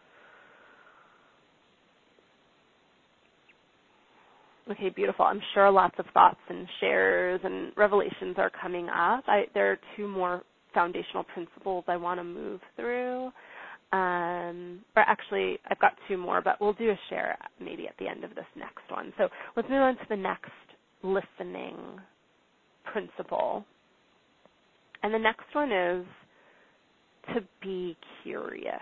Okay, beautiful. I'm sure lots of thoughts and shares and revelations are coming up. There are two more foundational principles I want to move through. Or actually, I've got two more, but we'll do a share maybe at the end of this next one. So let's move on to the next listening principle. And the next one is to be curious.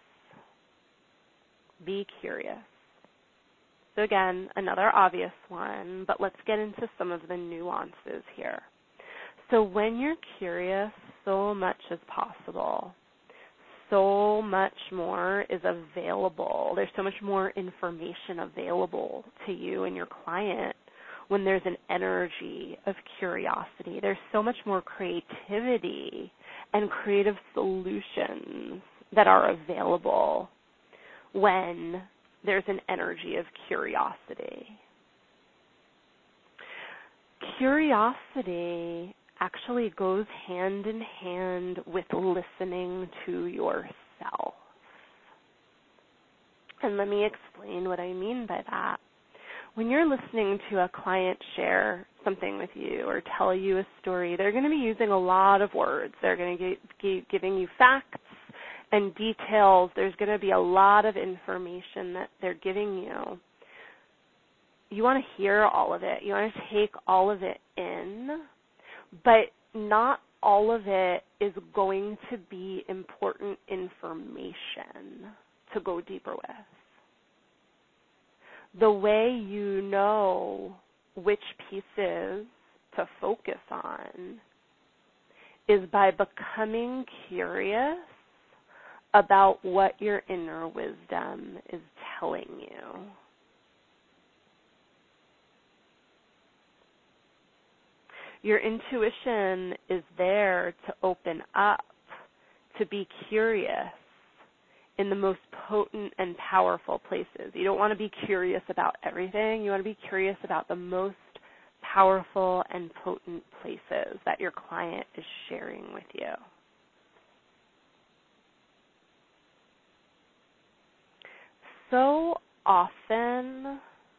Be curious. So again, another obvious one, but let's get into some of the nuances here. So when you're curious, so much is possible. So much more is available. There's so much more information available to you and your client when there's an energy of curiosity. There's so much more creativity and creative solutions that are available when there's an energy of curiosity. Curiosity actually goes hand in hand with listening to yourself. And let me explain what I mean by that. When you're listening to a client share something with you or tell you a story, they're going to be using a lot of words. They're going to be giving you facts and details. There's going to be a lot of information that they're giving you. You want to hear all of it. You want to take all of it in, but not all of it is going to be important information to go deeper with. The way you know which pieces to focus on is by becoming curious about what your inner wisdom is telling you. Your intuition is there to open up, to be curious in the most potent and powerful places. You don't want to be curious about everything. You want to be curious about the most powerful and potent places that your client is sharing with you. so often,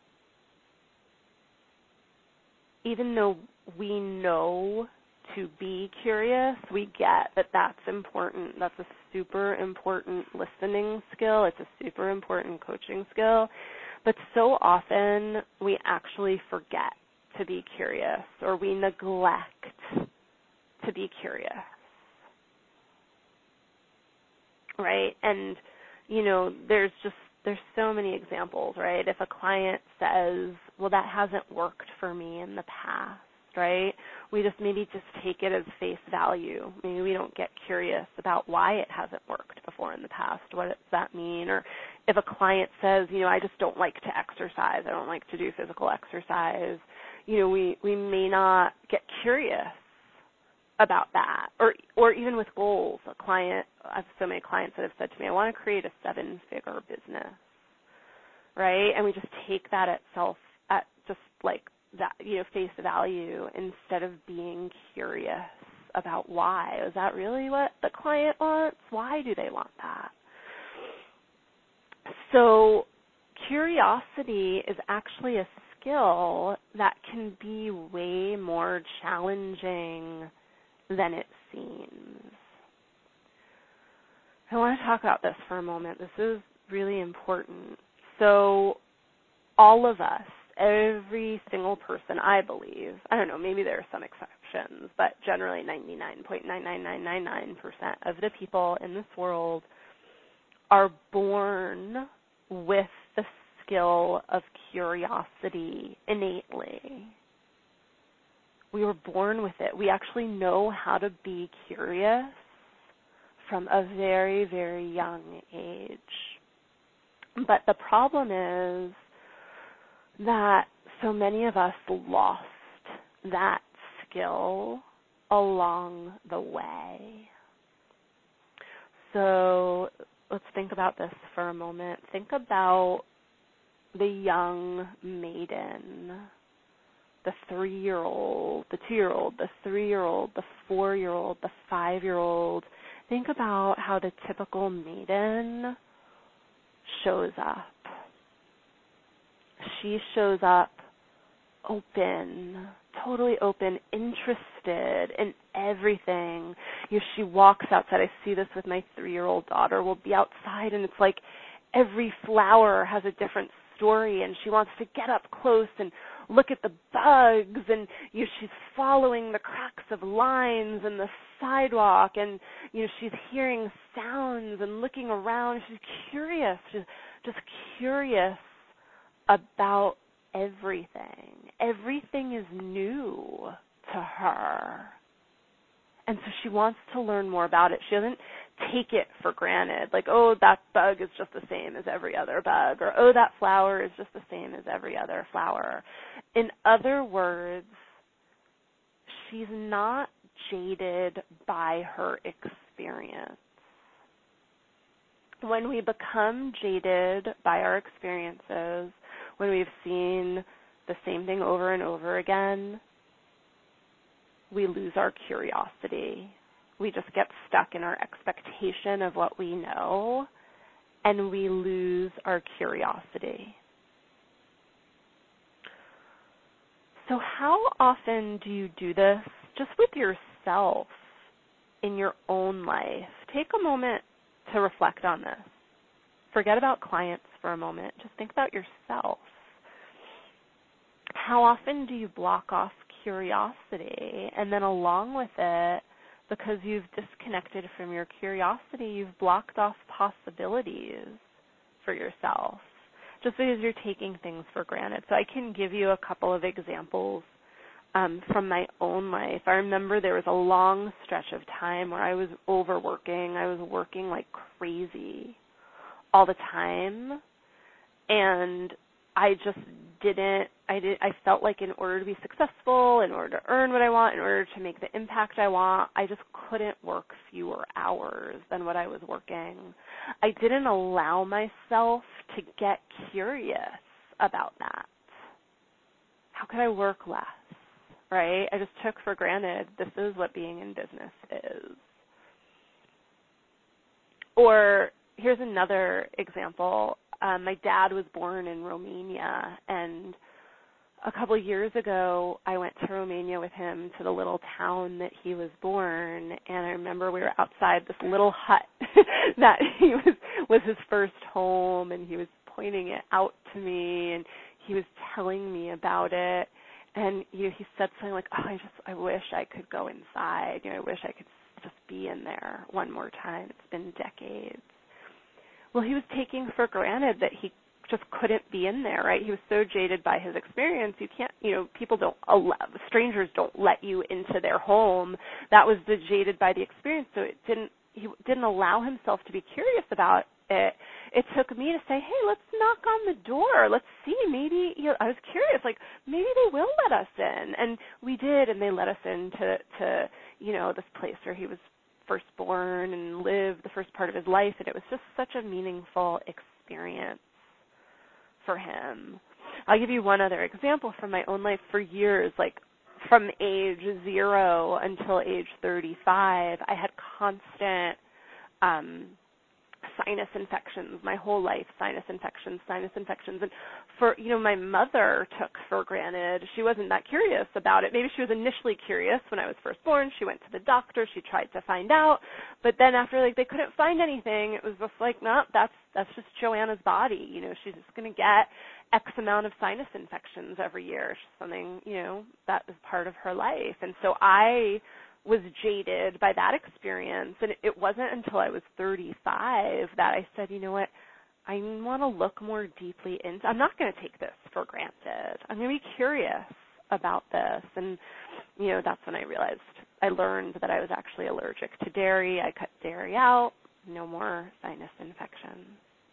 even though we know to be curious, we get that that's important. That's a super important listening skill. It's a super important coaching skill. But so often we actually forget to be curious, or we neglect to be curious. Right? And, there's so many examples, right? If a client says, well, that hasn't worked for me in the past, right? We just take it as face value. Maybe we don't get curious about why it hasn't worked before in the past. What does that mean? Or if a client says, I just don't like to exercise, I don't like to do physical exercise, we may not get curious about that. Or even with goals, I have so many clients that have said to me, I want to create a 7-figure business, right? And we just take that at just like that, face value, instead of being curious about why. Is that really what the client wants? Why do they want that? So curiosity is actually a skill that can be way more challenging than it seems. I want to talk about this for a moment. This is really important. So all of us, every single person, I believe, I don't know, maybe there are some exceptions, but generally 99.99999% of the people in this world are born with the skill of curiosity innately. We were born with it. We actually know how to be curious from a very, very young age. But the problem is that so many of us lost that skill along the way. So let's think about this for a moment. Think about the young maiden, the 3-year-old, the 2-year-old, the 3-year-old, the 4-year-old, the 5-year-old. Think about how the typical maiden shows up. She shows up open, totally open, interested in everything. She walks outside. I see this with my 3-year-old daughter. We'll be outside, and it's like every flower has a different story, and she wants to get up close and look at the bugs, and she's following the cracks of lines in the sidewalk, and she's hearing sounds and looking around. She's curious. She's just curious about everything. Everything is new to her. And so she wants to learn more about it. She doesn't take it for granted, like, oh, that bug is just the same as every other bug, or oh, that flower is just the same as every other flower. In other words, she's not jaded by her experience. When we become jaded by our experiences, when we've seen the same thing over and over again, we lose our curiosity. We just get stuck in our expectation of what we know, and we lose our curiosity. So how often do you do this just with yourself in your own life? Take a moment to reflect on this. Forget about clients for a moment. Just think about yourself. How often do you block off curiosity, and then along with it, because you've disconnected from your curiosity, you've blocked off possibilities for yourself, just because you're taking things for granted. So I can give you a couple of examples from my own life. I remember there was a long stretch of time where I was overworking. I was working like crazy all the time, and I just I felt like in order to be successful, in order to earn what I want, in order to make the impact I want, I just couldn't work fewer hours than what I was working. I didn't allow myself to get curious about that. How could I work less, right? I just took for granted this is what being in business is. Or here's another example. my dad was born in Romania, and a couple of years ago, I went to Romania with him to the little town that he was born, and I remember we were outside this little hut that he was his first home, and he was pointing it out to me, and he was telling me about it, and he said something like, "Oh, I wish I could go inside. I wish I could just be in there one more time. It's been decades." Well, he was taking for granted that he just couldn't be in there, right? He was so jaded by his experience. You can't, people strangers don't let you into their home. That was the jaded by the experience. So he didn't allow himself to be curious about it. It took me to say, "Hey, let's knock on the door. Let's see. Maybe," I was curious, like, maybe they will let us in. And we did, and they let us into this place where he was first born and lived the first part of his life. And it was just such a meaningful experience for him. I'll give you one other example from my own life. For years, like from age 0 until age 35, I had constant sinus infections my whole life, sinus infections. And for, my mother took for granted. She wasn't that curious about it. Maybe she was initially curious when I was first born. She went to the doctor. She tried to find out. But then after, they couldn't find anything, it was just like, no, that's just Joanna's body. She's just going to get X amount of sinus infections every year. It's just something, that is part of her life. And so I was jaded by that experience, and it wasn't until I was 35 that I said, you know what, I want to look more deeply into, I'm not going to take this for granted. I'm going to be curious about this. And, that's when I learned that I was actually allergic to dairy. I cut dairy out, no more sinus infections.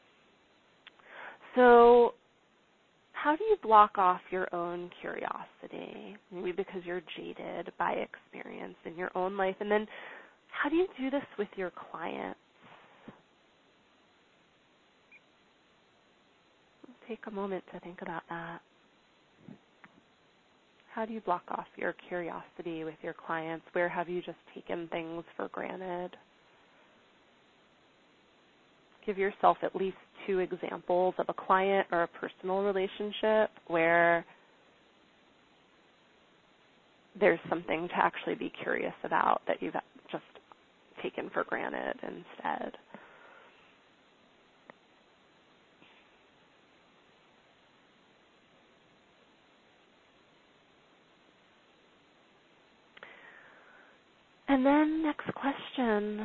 So how do you block off your own curiosity? Maybe because you're jaded by experience in your own life. And then how do you do this with your clients? Take a moment to think about that. How do you block off your curiosity with your clients? Where have you just taken things for granted? Give yourself at least 2 examples of a client or a personal relationship where there's something to actually be curious about that you've just taken for granted instead. And then next question.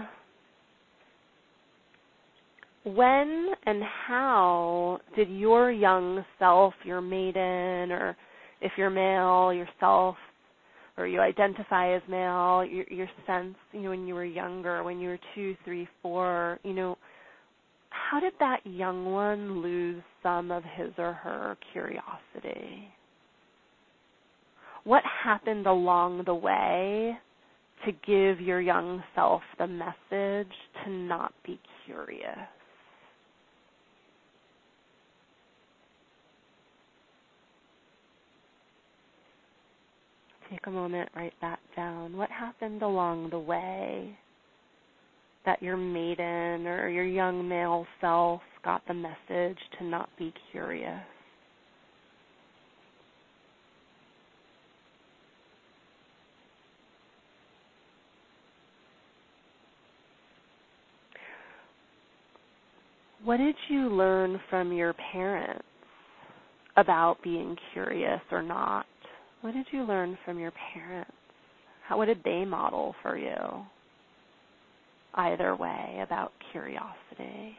When and how did your young self, your maiden, or if you're male, yourself, or you identify as male, your sense, when you were younger, when you were 2, 3, 4, how did that young one lose some of his or her curiosity? What happened along the way to give your young self the message to not be curious? Take a moment, write that down. What happened along the way that your maiden or your young male self got the message to not be curious? What did you learn from your parents about being curious or not? What did you learn from your parents? What did they model for you? Either way, about curiosity.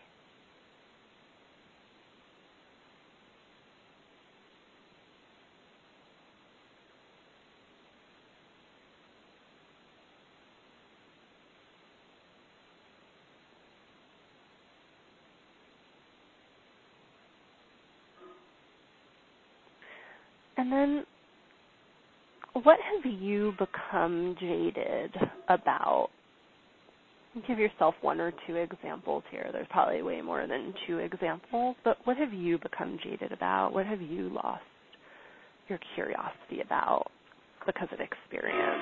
And then, what have you become jaded about? Give yourself 1 or 2 examples here. There's probably way more than 2 examples, but what have you become jaded about? What have you lost your curiosity about because of experience?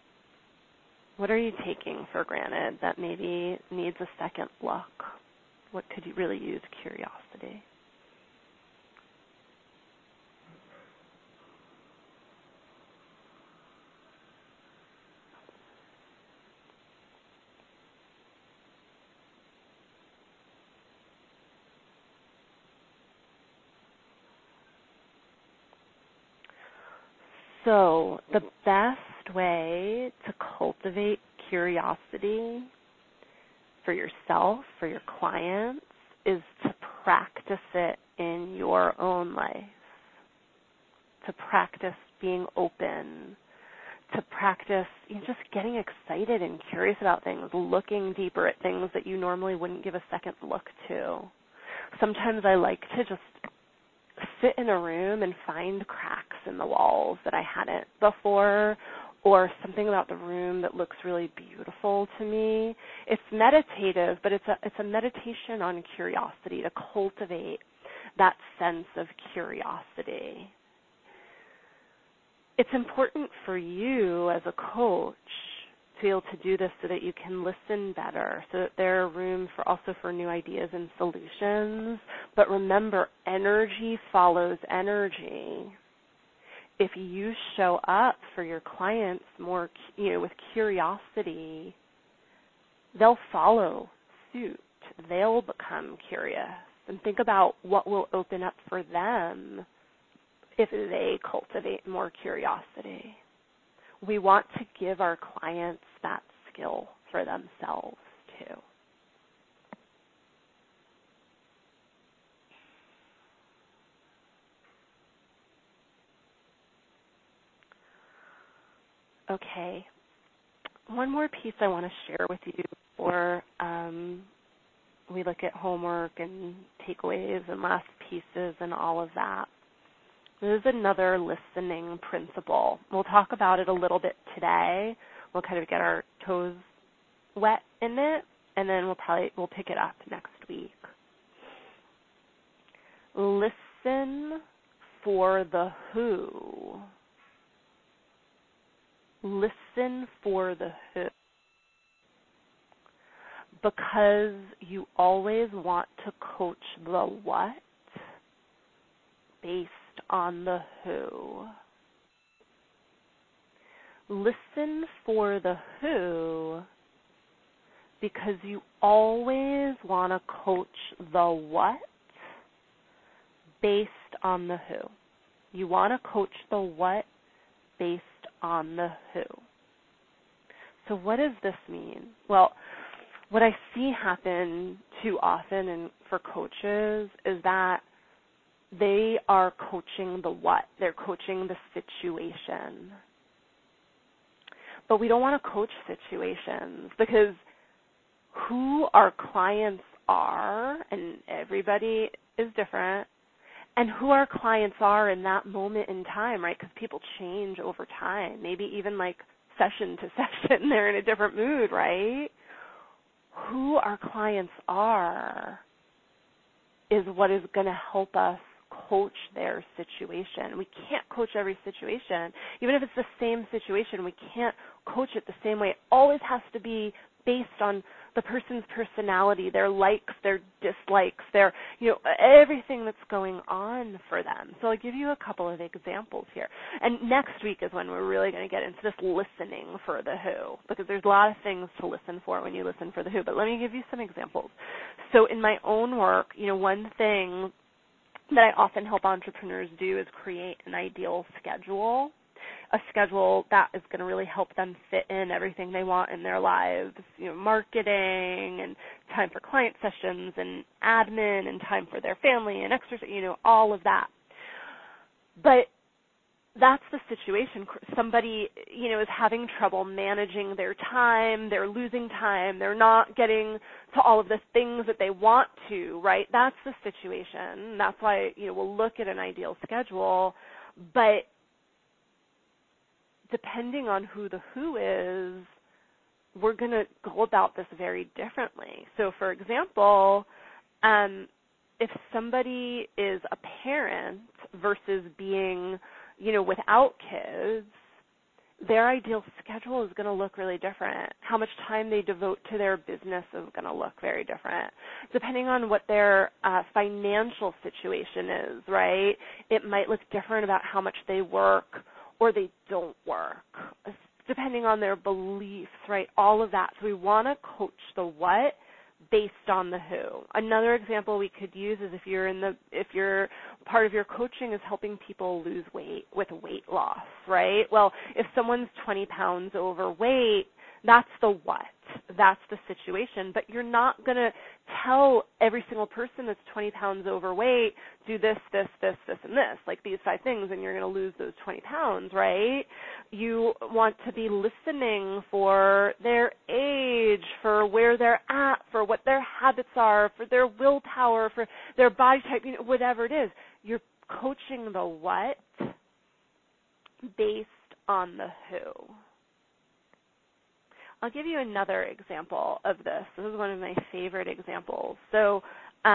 What are you taking for granted that maybe needs a second look what could you really use curiosity? So the best way to cultivate curiosity for yourself, for your clients, is to practice it in your own life, to practice being open, to practice just getting excited and curious about things, looking deeper at things that you normally wouldn't give a second look to. Sometimes I like to just sit in a room and find cracks in the walls that I hadn't before, or something about the room that looks really beautiful to me. It's meditative, but it's a meditation on curiosity, to cultivate that sense of curiosity. It's important for you as a coach to be able to do this so that you can listen better, so that there's room for new ideas and solutions. But remember, energy follows energy. If you show up for your clients more, with curiosity, they'll follow suit. They'll become curious. And think about what will open up for them if they cultivate more curiosity. We want to give our clients that skill for themselves too. Okay, one more piece I want to share with you before we look at homework and takeaways and last pieces and all of that. This is another listening principle. We'll talk about it a little bit today. We'll kind of get our toes wet in it, and then we'll pick it up next week. Listen for the who. Listen for the who. Because you always want to coach the what based on the who. Listen for the who because you always want to coach the what based on the who. You want to coach the what based on the who. So what does this mean? Well, what I see happen too often and for coaches is that they are coaching the what. They're coaching the situation. But we don't want to coach situations because who our clients are, and everybody is different, and who our clients are in that moment in time, right? Because people change over time, maybe even like session to session, they're in a different mood, right? Who our clients are is what is going to help us coach their situation. We can't coach every situation. Even if it's the same situation, we can't coach it the same way. It always has to be based on the person's personality, their likes, their dislikes, their, everything that's going on for them. So I'll give you a couple of examples here. And next week is when we're really going to get into this listening for the who, because there's a lot of things to listen for when you listen for the who. But let me give you some examples. So in my own work, one thing that I often help entrepreneurs do is create an ideal schedule, a schedule that is going to really help them fit in everything they want in their lives, marketing and time for client sessions and admin and time for their family and exercise, all of that. But that's the situation. Somebody, is having trouble managing their time. They're losing time. They're not getting to all of the things that they want to, right? That's the situation. That's why, we'll look at an ideal schedule. But depending on who the who is, we're going to go about this very differently. So, for example, if somebody is a parent versus being, without kids, their ideal schedule is going to look really different. How much time they devote to their business is going to look very different. Depending on what their financial situation is, right, it might look different about how much they work or they don't work, depending on their beliefs, right, all of that. So we want to coach the what based on the who. Another example we could use is if you're part of your coaching is helping people lose weight with weight loss, right? Well, if someone's 20 pounds overweight, that's the what. That's the situation. But you're not going to tell every single person that's 20 pounds overweight, do this, this, this, this, and this, like these 5 things, and you're going to lose those 20 pounds, right? You want to be listening for their age, for where they're at, for what their habits are, for their willpower, for their body type, whatever it is. You're coaching the what based on the who. I'll give you another example of this. This is one of my favorite examples. So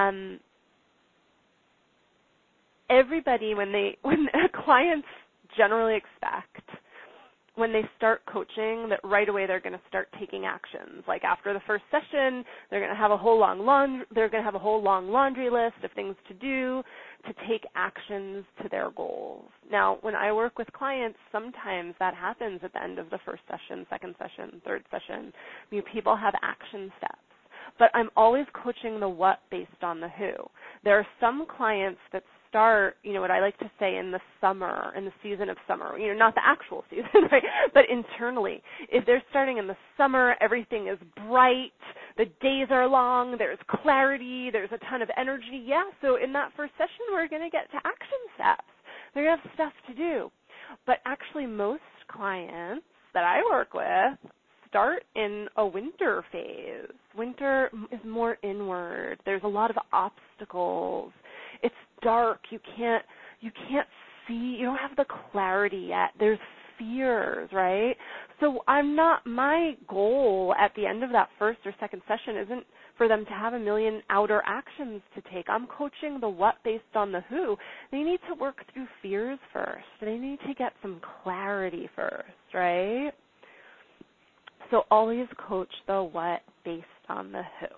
everybody, when clients generally expect when they start coaching that right away they're going to start taking actions. Like after the first session, they're going to have a whole long laundry list of things to do to take actions to their goals. Now, when I work with clients, sometimes that happens at the end of the first session, second session, third session. People have action steps. But I'm always coaching the what based on the who. There are some clients that start, what I like to say in the summer, in the season of summer, not the actual season, right, but internally. If they're starting in the summer, everything is bright, the days are long, there's clarity, there's a ton of energy. Yeah, so in that first session, we're going to get to action steps. They're going to have stuff to do. But actually, most clients that I work with start in a winter phase. Winter is more inward. There's a lot of obstacles. It's dark. You can't see. You don't have the clarity yet. There's fears, right? So my goal at the end of that first or second session isn't for them to have a million outer actions to take. I'm coaching the what based on the who. They need to work through fears first. They need to get some clarity first, right? So always coach the what based on the who.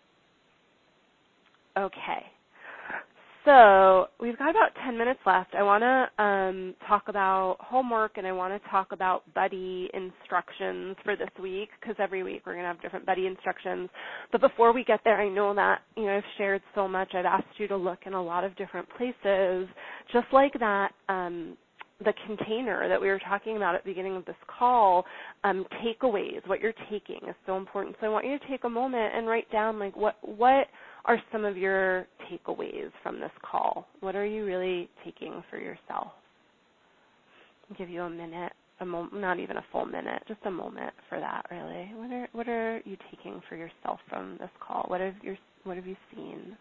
Okay. So we've got about 10 minutes left. I want to talk about homework, and I want to talk about buddy instructions for this week, because every week we're going to have different buddy instructions. But before we get there, I know that I've shared so much. I've asked you to look in a lot of different places, just like that. The container that we were talking about at the beginning of this call, takeaways, what you're taking is so important. So I want you to take a moment and write down, what are some of your takeaways from this call? What are you really taking for yourself? I'll give you a minute, not even a full minute, just a moment for that, really. What are you taking for yourself from this call? What have you seen?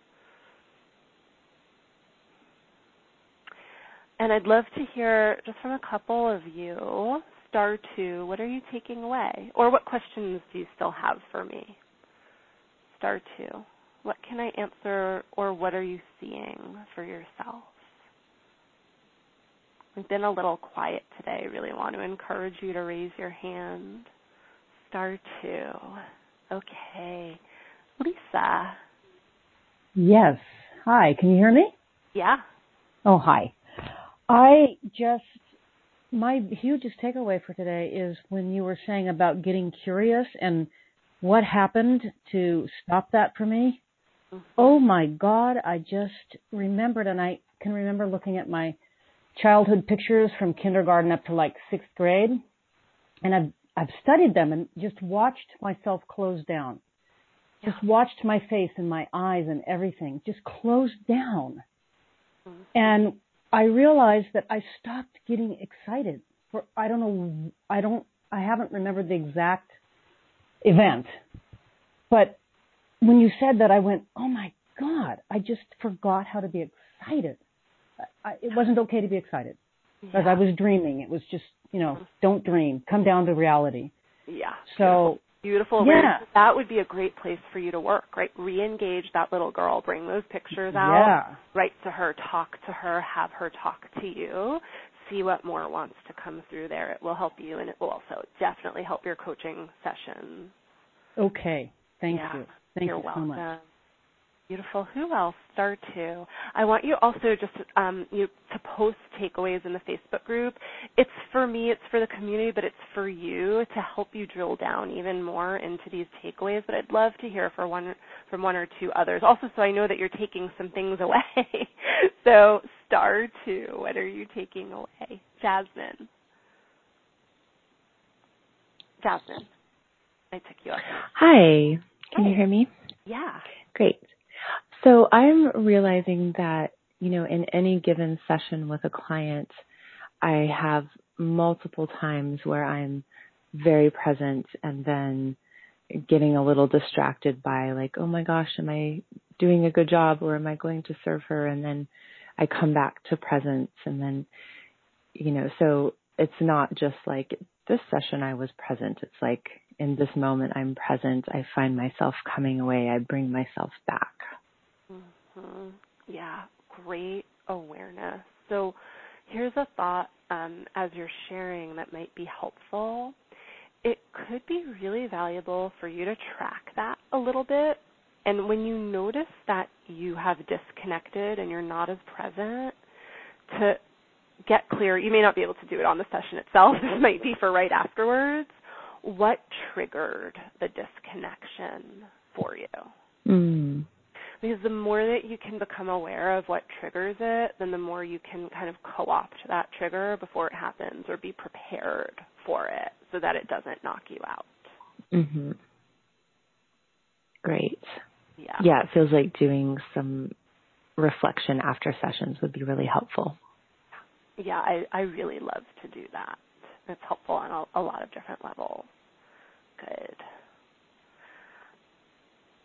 And I'd love to hear just from a couple of you, star 2, what are you taking away? Or what questions do you still have for me? Star 2, what can I answer, or what are you seeing for yourself? We've been a little quiet today. I really want to encourage you to raise your hand. Star 2. Okay. Lisa. Yes. Hi, can you hear me? Yeah. Oh, hi. My hugest takeaway for today is when you were saying about getting curious and what happened to stop that for me. Mm-hmm. Oh my God, I just remembered, and I can remember looking at my childhood pictures from kindergarten up to 6th grade, and I've studied them and just watched myself close down. Yeah. Just watched my face and my eyes and everything just close down. Mm-hmm. And I realized that I stopped getting excited for, I haven't remembered the exact event. But when you said that, I went, oh my God, I just forgot how to be excited. It wasn't okay to be excited because I was dreaming. It was just, don't dream. Come down to reality. Yeah. So beautiful. Yeah. That would be a great place for you to work, right? Re-engage that little girl. Bring those pictures out. Yeah. Write to her. Talk to her. Have her talk to you. see what more wants to come through there. It will help you, and it will also definitely help your coaching sessions. Okay. Thank you. Thank You're you welcome. so much. Beautiful. Who else? Star 2. I want you also just to post takeaways in the Facebook group. It's for me, it's for the community, but it's for you to help you drill down even more into these takeaways. But I'd love to hear from one or two others. Also, so I know that you're taking some things away. So Star 2, what are you taking away? Jasmine, I took you up. Hi. Can you hear me? Yeah. Great. So I'm realizing that, in any given session with a client, I have multiple times where I'm very present and then getting a little distracted by like, oh my gosh, am I doing a good job or am I going to serve her? And then I come back to presence and then, so it's not just like this session I was present. It's like in this moment I'm present. I find myself coming away. I bring myself back. Mm-hmm. Yeah, great awareness. So here's a thought as you're sharing that might be helpful. It could be really valuable for you to track that a little bit. And when you notice that you have disconnected and you're not as present, to get clear, you may not be able to do it on the session itself. This might be for right afterwards. What triggered the disconnection for you? Mm. Because the more that you can become aware of what triggers it, then the more you can kind of co-opt that trigger before it happens or be prepared for it so that it doesn't knock you out. Mm-hmm. Great. Yeah, it feels like doing some reflection after sessions would be really helpful. Yeah, I really love to do that. It's helpful on a lot of different levels. Good.